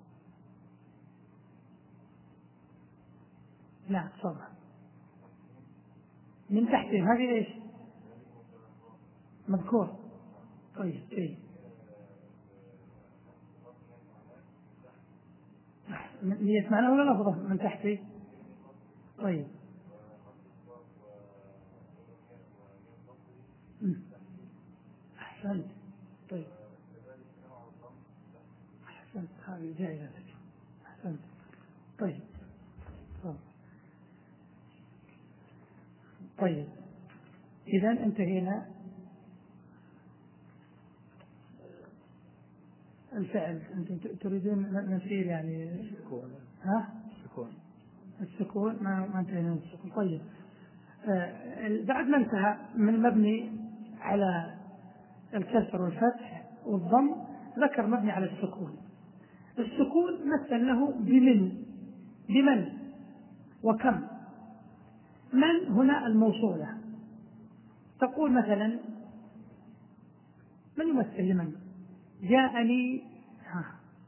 لا صبر من تحت هذه ايش؟ مذكور. طيب ايه نية معنى ولا لفظة من تحت؟ طيب أحسنت. طيب أحسنت هذه جائزة. أحسنت. طيب طيب, طيب. إذا انتهينا. الفعل أنتم تريدون نسير يعني السكون. ها؟ السكون. السكون ما ما انتهينا من السكون. طيب آه بعد ما انتهى من مبني على الكسر والفتح والضم ذكر مبني على السكون. السكون مثل له بمن بمن وكم. من هنا الموصولة تقول مثلا من يمثل لمن؟ جاءني ها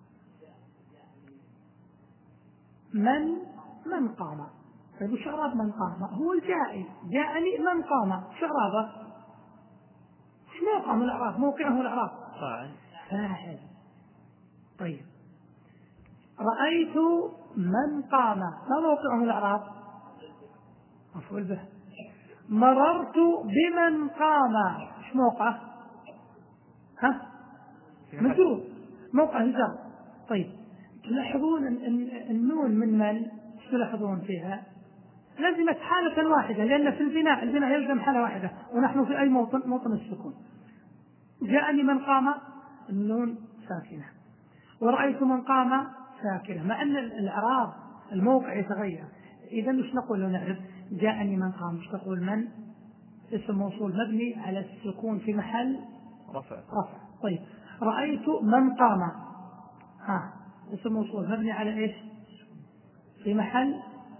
من من قام. طيب وش إعراب من قام؟ هو الجائي. جاءني من قام شو إعرابه؟ وش موقع من الإعراب؟ موقعه الإعراب فاعل. فاعل. طيب رأيت من قام ما موقعه الإعراب؟ مفعول به. مررت بمن قام ايش موقعه؟ ها مجرور موقع الجر. طيب تلاحظون ان النون من من تلاحظون فيها لازمت حالة واحدة لأن في البناء البناء يلزم حالة واحدة ونحن في أي موطن موطن السكون. جاءني من قام النون ساكنة ورأيت من قام ساكنة مع أن الإعراب الموقع يتغير. إذا مش نقول لو نعرف جاءني من قام مش تقول من اسم موصول مبني على السكون في محل رفع. رفع. طيب رأيت من قام ها اسم موصول مبني على ايش؟ في محل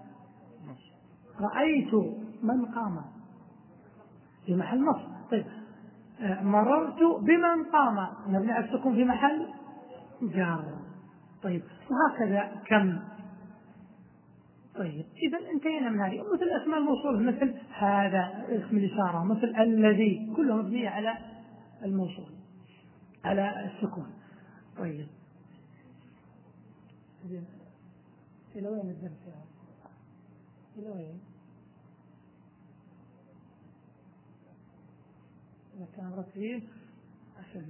رأيت من قام في محل نصب. طيب مررت بمن قام مبني على السكون في محل جار. طيب وهكذا كم. طيب إذا انتهينا من هذه. مثل الأسماء الموصولة مثل هذا اسم الإشارة مثل الذي كلها مبنية على الموصول على السكون. طيب إلى وين الدرس يا إلى وين؟ إذا كان رتيب عشان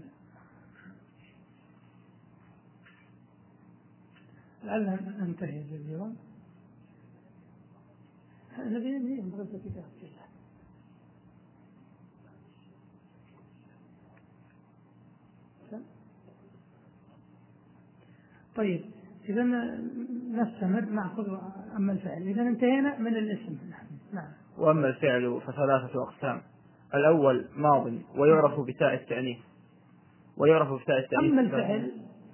لعلنا ننتهي اليوم. الذي ينهي مدرسة كتاب الله. طيب إذا نستمر نأخذ أما الفعل. إذا انتهينا من الاسم. نعم. وأما الفعل فثلاثة أقسام. الأول ماض ويعرف بتاء التأنيث ويعرف بتاء التأنيث. أما الفعل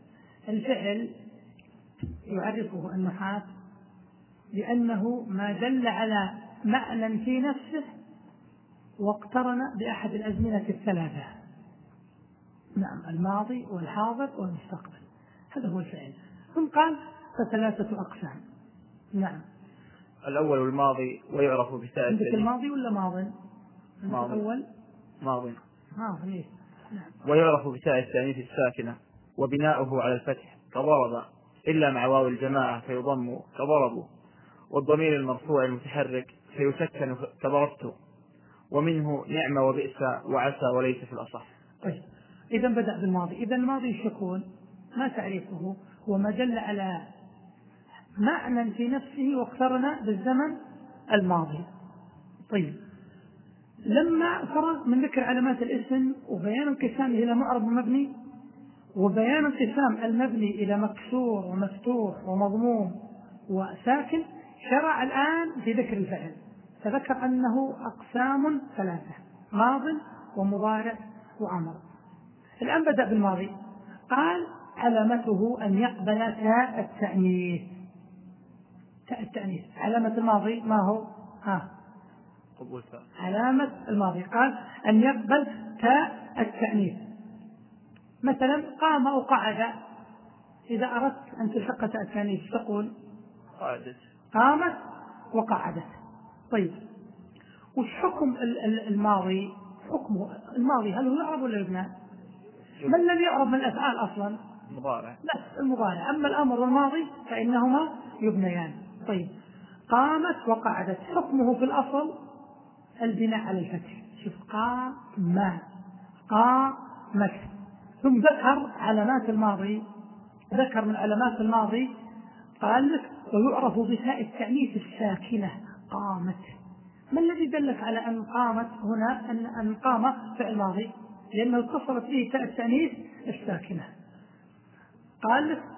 الفعل يعرفه النحاة لأنه ما دل على معنى في نفسه واقترن بأحد الأزمنة الثلاثة. نعم، الماضي والحاضر والمستقبل، هذا هو الفعل. ثم قال فثلاثة أقسام. نعم. الأول الماضي ويعرف بتاء عندك التأنيث. الماضي ولا ماضي؟ ماضي. الأول ماضي. ماضي. نعم. ويعرف بتاء التأنيث الساكنة وبناؤه على الفتح كضرب إلا مع واو الجماعة فيضم كضربوا، والضمير المرفوع المتحرك فيسكن كضربت، ومنه نعم وبئس وعسى وليس في الأصح. طيب، إذا بدأ بالماضي. إذا الماضي الشكون ما تعريفه؟ هو ما دل على معنى في نفسه واقترن بالزمن الماضي. طيب، لما فرغ من ذكر علامات الاسم وبيان انقسامه إلى معرب ومبني وبيان انقسام المبني إلى مكسور ومفتوح ومضموم وساكن، شرع الآن في ذكر الفعل، فذكر أنه أقسام ثلاثة: ماض ومضارع وأمر. الآن بدأ بالماضي، قال علامته أن يقبل تاء التأنيث. تاء التأنيث علامة الماضي ما هو؟ ها قبول تاء. علامة الماضي قال أن يقبل تاء التأنيث. مثلا قام أو قعد، إذا أردت أن تلحق تاء التأنيث تقول قعدت. قامت وقعدت. طيب، وش حكم الماضي؟ حكمه الماضي هل هو يعرب ولا يبنى؟ ما الذي يعرب من الأفعال أصلا؟ المضارع. لا، المضارع. أما الأمر والماضي فإنهما يبنيان. طيب، قامت وقعدت، حكمه في الأصل البناء على الفتح. شوف، قام قامت. ثم ذكر علامات الماضي، ذكر من علامات الماضي قال لك ويعرف بتاء التأنيث الساكنة قامت. ما الذي دلك على أن قامت هنا أن أن قام فعل ماضي؟ لأنه اتصلت به تاء التأنيث الساكنة. قال لك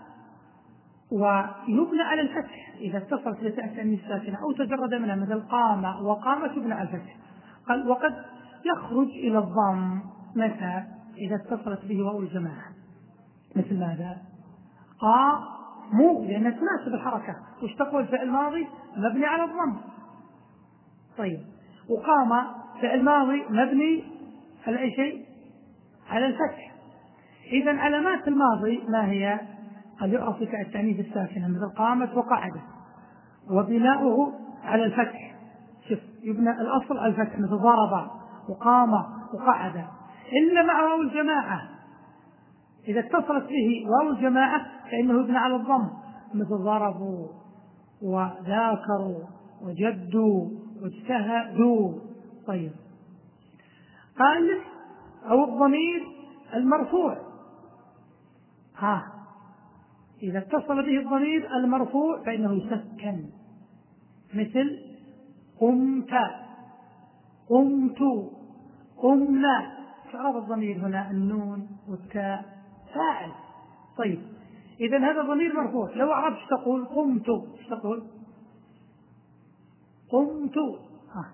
ويبنى على الفتح إذا اتصلت بتاء التأنيث الساكنة أو تجرد منها، مثل قام وقامت يبنى على الفتح. قال وقد يخرج إلى الضم متى؟ إذا اتصلت به واو الجماعة، مثل ماذا؟ قاموا، لأنها تناسب الحركة. وش تقول فعل ماضي مبني على الضم. طيب، وقام فعل ماضي مبني على أي شيء؟ على الفتح. إذن علامات الماضي ما هي؟ قد يعرف بتاء التأنيث الساكنة مثل قامت وقعدت، وبناؤه على الفتح. شوف، يبنى الأصل على الفتح مثل ضرب وقام وقعد، إلا مع واو الجماعة. إذا اتصلت به واو الجماعة فإنه يبنى على الضم مثل ضربوا وذاكروا وجدوا واجتهدوا. طيب، قال لك أو الضمير المرفوع، ها إذا اتصل به الضمير المرفوع فإنه يسكن، مثل قمت قمت قمنا. شعار الضمير هنا النون والتاء فاعل. طيب، إذا هذا ضمير مرفوع. لو عرفت تقول قمت، تقول قمت. ها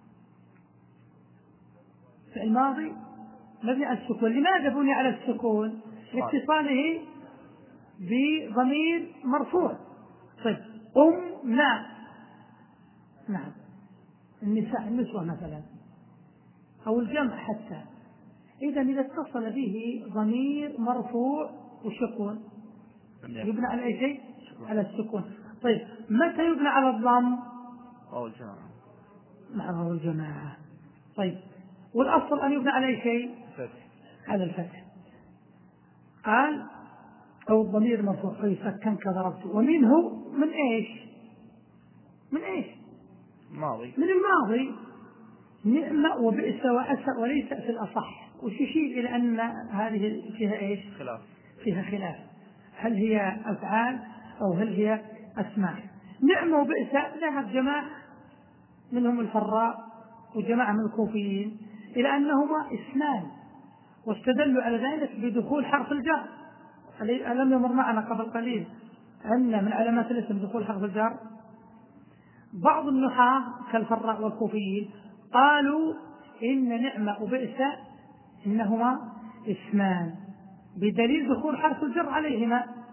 في الماضي مبني على السكون. لماذا بني على السكون؟ لاتصاله بضمير مرفوع. طيب، قمنا، نعم، النساء النسوة مثلا أو الجمع حتى. إذا إذا اتصل به ضمير مرفوع وشكون يبنى على أي شيء؟ على السكون. طيب، متى يبنى على الضم؟ واو الجماعة. مع واو الجماعة. طيب، والأصل أن يبنى على أي شيء؟ فتح. على الفتح. قال أو الضمير المرفوع فيسكن كضربت. ومنه من إيش؟ من إيش؟ ماضي. من الماضي. نعم وبئس وعسى وليس في الأصح. وش يشير إلى أن هذه فيها إيش؟ خلاف. فيها خلاف، هل هي أفعال أو هل هي أسماء؟ نعم وبئس ذهب جماعة منهم الفراء وجماعة من الكوفيين إلى أنهما اسمان، واستدلوا على ذلك بدخول حرف الجر. ألم يمر معنا قبل قليل أن من علامات الاسم دخول حرف الجر؟ بعض النحاة كالفراء والكوفيين قالوا إن نعمة وبئس إنهما اسمان بدليل دخول حرف الجر عليهما.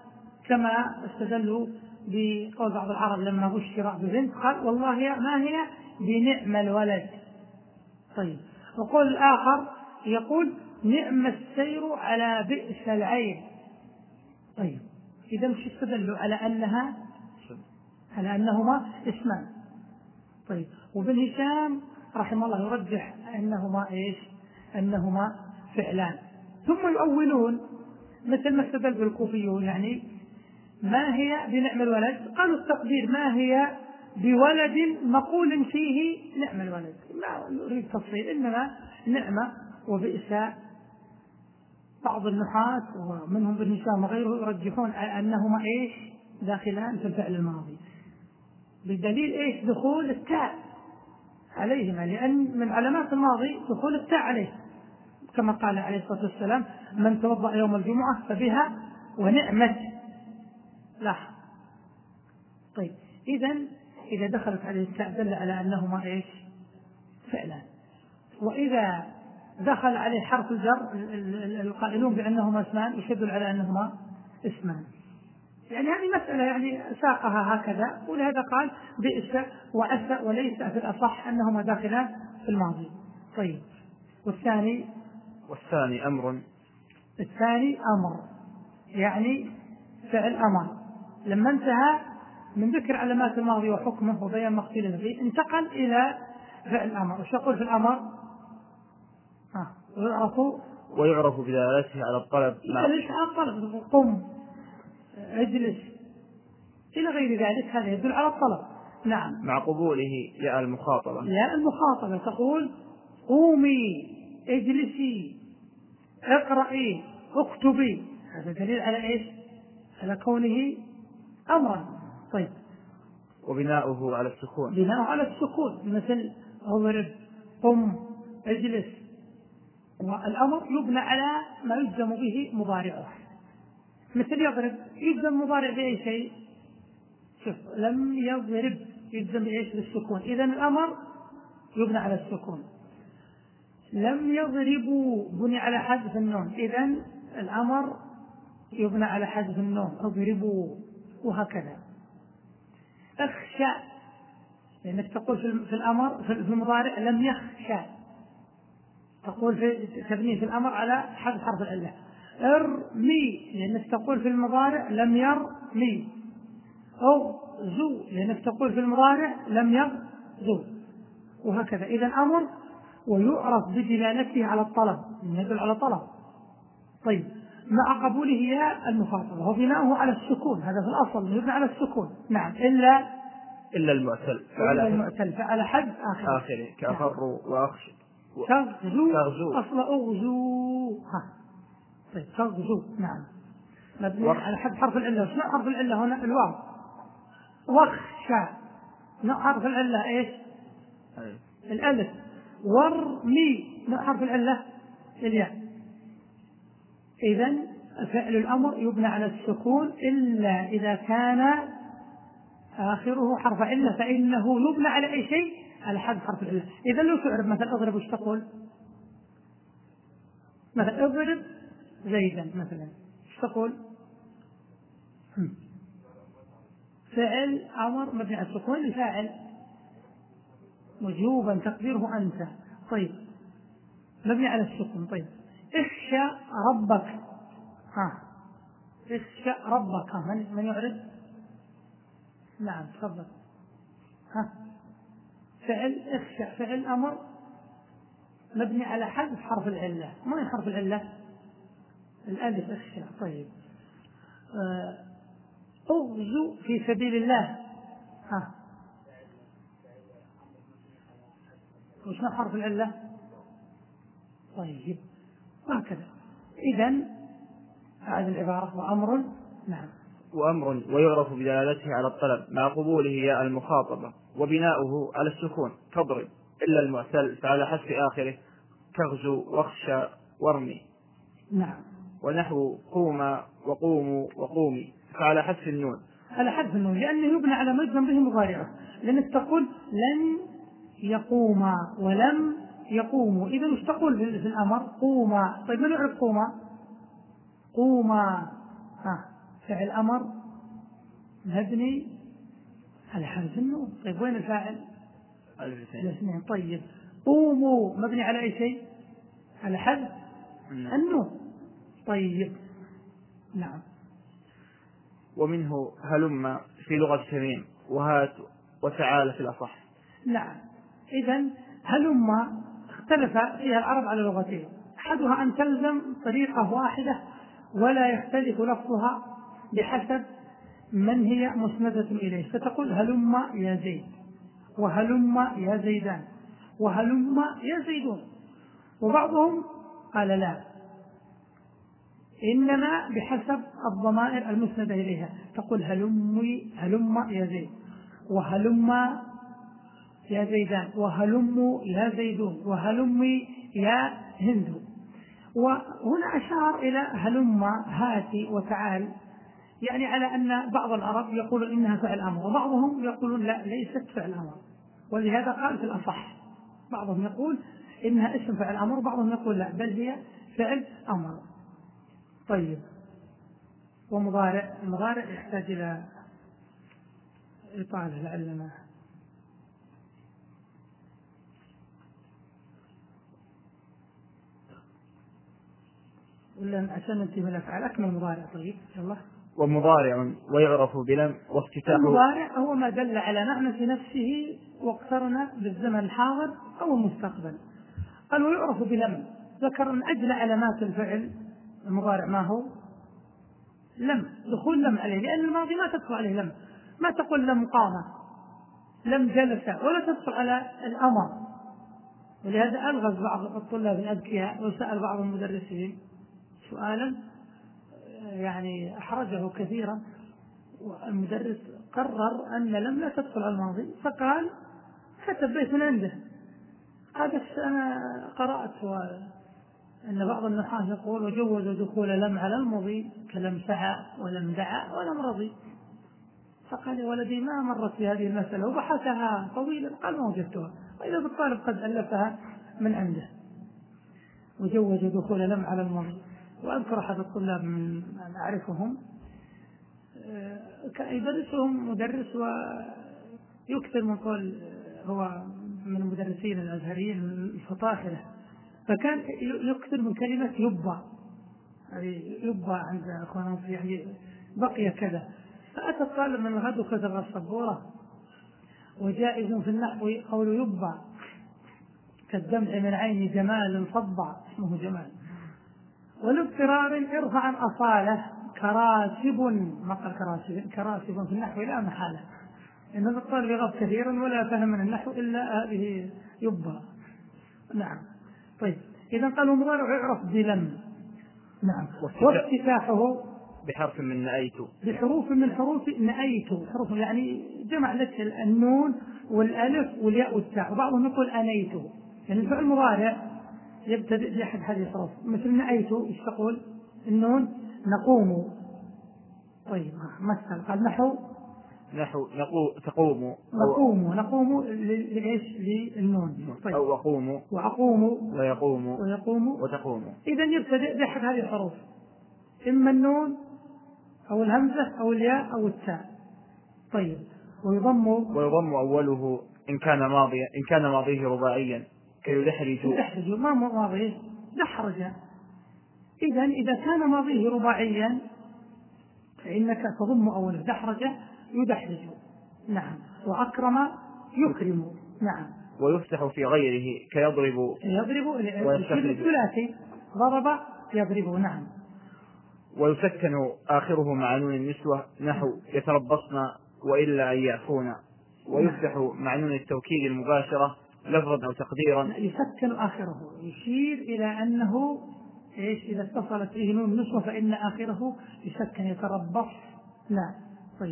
كما استدلوا بقول بعض العرب لما بشر ببنت قال والله ما هي بنعم الولد. طيب، وقول الآخر يقول نعم السير على بئس العين. طيب، إذا مش استدلوا على أنها على أنهما اسمان. طيب، وابن هشام رحمه الله يرجح أنهما إيش؟ أنهما فعلان. ثم يؤولون مثل ما استدل بالكوفيون، يعني ما هي بنعم الولد؟ قالوا التقدير ما هي بولد مقول فيه نعم الولد، ما نريد تفصيل، إنما نعمة وبئس. بعض النحاة ومنهم ابن هشام وغيره يرجحون أنهما إيش؟ داخلان في الفعل الماضي، بدليل إيش؟ دخول التاء عليهما، لأن من علامات الماضي دخول التاء عليه، كما قال عليه الصلاة والسلام من توضأ يوم الجمعة فبها ونعمت. لا. طيب، إذن إذا دخلت عليه التاء دل على أنهما إيش؟ فعلا. وإذا دخل عليه حرف الجر القائلون بأنهما اسمان يشدل على أنهما اسمان. يعني هذه مسألة يعني ساقها هكذا، ولهذا قال بئس وأسى وليس في الأصح أنهما داخلان في الماضي. طيب، والثاني والثاني أمر. الثاني أمر، يعني فعل أمر لما انتهى من ذكر علامات الماضي وحكمه وبيان ما اختلف فيه انتقل إلى فعل أمر. وش يقول في الأمر؟ ها ويعرف ويعرف بدلالته على الطلب. ليس على الطلب، قم اجلس إلى غير ذلك، هذا يدل على الطلب. نعم، مع قبوله ياء المخاطبة. ياء المخاطبة تقول قومي اجلسي اقرأي اكتبي، هذا دليل على ايش؟ على كونه أمرا. طيب، وبناؤه على السكون. بناؤه على السكون، مثل اضرب قم اجلس. والأمر يبنى على ما يجزم به مضارعه، مثل يضرب يجزم مضارع بأي شيء؟ شوف، لم يضرب يجزم بإيش؟ بالسكون. إذن الأمر يبنى على السكون. لم يضربوا بني على حذف النون، إذن الأمر يبنى على حذف النون، اضربوا، وهكذا. اخشى، لأنك تقول في الأمر في المضارع لم يخشى، تقول في تبنيه في الأمر على حذف حرف العلة. ارمي، لأنك تقول في المضارع لم يرمي. اغزو، لأنك تقول في المضارع لم يغزو، وهكذا. إذا الأمر ويعرف بدلالته على الطلب، يدل على طلب. طيب، مع قبوله ياء المخاطبة وبناؤه على السكون، هذا في الأصل يبنى على السكون. نعم، إلا إلا المعتل فعلى المعتل فعلى حد آخر آخره كأفر وأخشى. تغزو، أصل أغزو. ها طيب، تغزو. نعم، مبني على حد حرف العلة. وش حرف العلة هنا؟ الواو. واخشى، نوع حرف العلة ايش؟ الألف. ورمي، نوع حرف العلة الياء. إذن فعل الأمر يبنى على السكون إلا إذا كان آخره حرف علة، فإنه يبنى على أي شيء؟ على حد حرف العلة. إذا لو تعرف مثلا اضرب، وش تقول؟ مثلا اضرب زيدا، مثلا وش تقول؟ فعل أمر مبني على السكون، الفاعل وجوبا تقديره أنت. طيب، مبني على السكون. طيب، اخشى ربك. ها اخشى ربك. ها من, من يعرف؟ نعم، تفضل. ها فعل اخشى فعل أمر مبني على حذف حرف العلة. ما هي حرف العلة؟ الألف. اخشى. طيب، اغزو في سبيل الله. ها وش حرف العلة؟ طيب، وهكذا. إذن هذه العبارة وأمر. نعم، وأمر ويعرف بدلالته على الطلب مع قبوله ياء المخاطبة وبناؤه على السكون تضرب إلا المعتل فعلى حذف آخره كغزو واخشى وارمي. نعم، ونحو قوم وقوموا وقومي فعلى حذف النون. على حذف النون لأنه يبنى على ما يجزم به مضارعه، لأنك تقول لن يقوما ولم يقوموا. إذا مش تقول في الأمر قوما. طيب، من يعرف قوما؟ قوما ها فعل أمر مبني على حرف النون. طيب وين الفاعل؟ الاثنين. طيب قوموا مبني على أي شيء؟ على حذف النون. طيب نعم. ومنه هلم في لغة تميم وهات وتعالى في الأصح. نعم. إذن هلم اختلف فيها العرب على لغتين، أحدها أن تلزم طريقة واحدة ولا يختلف لفظها بحسب من هي مسندة إليه، فتقول هلم يا زيد، وهلم يا زيدان، وهلم يا زيدون. وبعضهم قال لا، إنما بحسب الضمائر المسندة إليها، تقول هلمي هلم يا زيد، وهلم يا زيدان، وهلم يا زيدون، وهلمي يا هند. وهنا أشار إلى هلم هاتي وتعال، يعني على أن بعض العرب يقول إنها فعل أمر، وبعضهم يقولون لا ليست فعل أمر، ولهذا قال في الأصح. بعضهم يقول إنها اسم فعل أمر، وبعضهم يقول لا بل هي فعل أمر. طيب ومضارع، المضارع يحتاج إلى إطالة لعلنا ولا عشان ننتبه الأفعال. أكمل مضارع. طيب يلا. ومضارع ويعرف بلم وافتتاحه. المضارع هو ما دل على معنى في نفسه واقترن بالزمن الحاضر أو المستقبل. قال ويعرف بلم، ذكر من أجل علامات الفعل المضارع ما هو؟ لم، دخول لم عليه، لأن الماضي ما تدخل عليه لم، ما تقول لم قام، لم جلس، ولا تدخل على الأمر. ولهذا ألغز بعض الطلاب الأذكياء وسأل بعض المدرسين سؤالا يعني أحرجه كثيرا، والمدرس قرر أن لم لا تدخل على الماضي، فقال كتب بيت من عنده. هذا أنا قرأت أن بعض النحاة يقول وجوز دخول لم على الماضي كلم سعى ولم دعا ولم رضي. فقال يا ولدي ما مرت في هذه المسألة، وبحثها طويلا قال ما وجدتها، وإذا الطالب قد ألفها من عنده. وجوز دخول لم على الماضي. وأذكر أحد الطلاب من أعرفهم يدرسهم مدرس ويكثر من قول، هو من المدرسين الأزهريين الفطاحلة، فكان يكثر من كلمة يبا، يعني يبا عند أخوانهم يعني بقي كذا. فأتى الطالب من الغد وكتب السبورة وجائز في النحو قول يبا كالدمع من عين جمال صبع، اسمه جمال، والاضطرار ارفع عن أصالة كراسب، ما قال كراسب، كراسب في النحو لا محالة، إن الطالب يغض كثيرا ولا فهم من النحو إلا هذه يبا. نعم. طيب إذا قالوا مضارع يعرف بلم. نعم. وافتتاحه بحرف من نأيت، بحروف من حروف نأيت، حروف يعني جمع لك النون والألف والياء والتاء، وبعضهم يقول أنيت، يعني الفعل المضارع يبتدئ بأحد هذه الحروف، مثل نأيت ايش تقول؟ النون نقوم. طيب مثل قال نحو نحو نقو تقوم نقوم نقوم لإيش؟ للنون. طيب أو أقوم وأقوم ويقوم ويقوم وتقوم. إذا يبتدئ بأحد هذه الحروف، إما النون أو الهمزة أو الياء أو التاء. طيب ويضم ويضم أوله إن كان ماضيا إن كان ماضيه رباعيا كيدحرج. يدحرج ما ماضيه دحرج. إذا إذا كان ماضيه رباعيا فإنك تضم أوله دحرج يدحرج. نعم. وأكرم يكرم. نعم. ويفتح في غيره كيضرب يضرب ويستخرج الثلاثي ضرب يضرب. نعم. ويسكن آخره مع نون النسوة نحو يتربصن وإلا أن يعفون. ويفتح مع نون التوكيد المباشرة لفظا أو تقديرا. يسكن آخره، يشير إلى أنه إيش؟ إذا اتصلت به نون النسوة فإن آخره يسكن يتربص. لا. طيب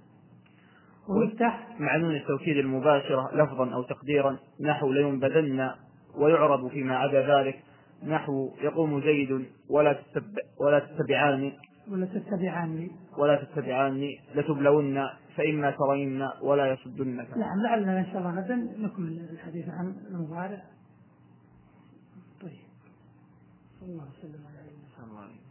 ويفتح مع نون التوكيد المباشرة لفظا أو تقديرا نحو لينبذن. ويعرب فيما عدا ذلك نحو يقوم زيد ولا تتبع ولا تتبعان ولا تتبعان ولا تتبعان لتبلون فإما ترين ولا يصدنك. نعم. لعلنا إن شاء الله غدا نكمل الحديث عن المضارع. طيب الله وسلم على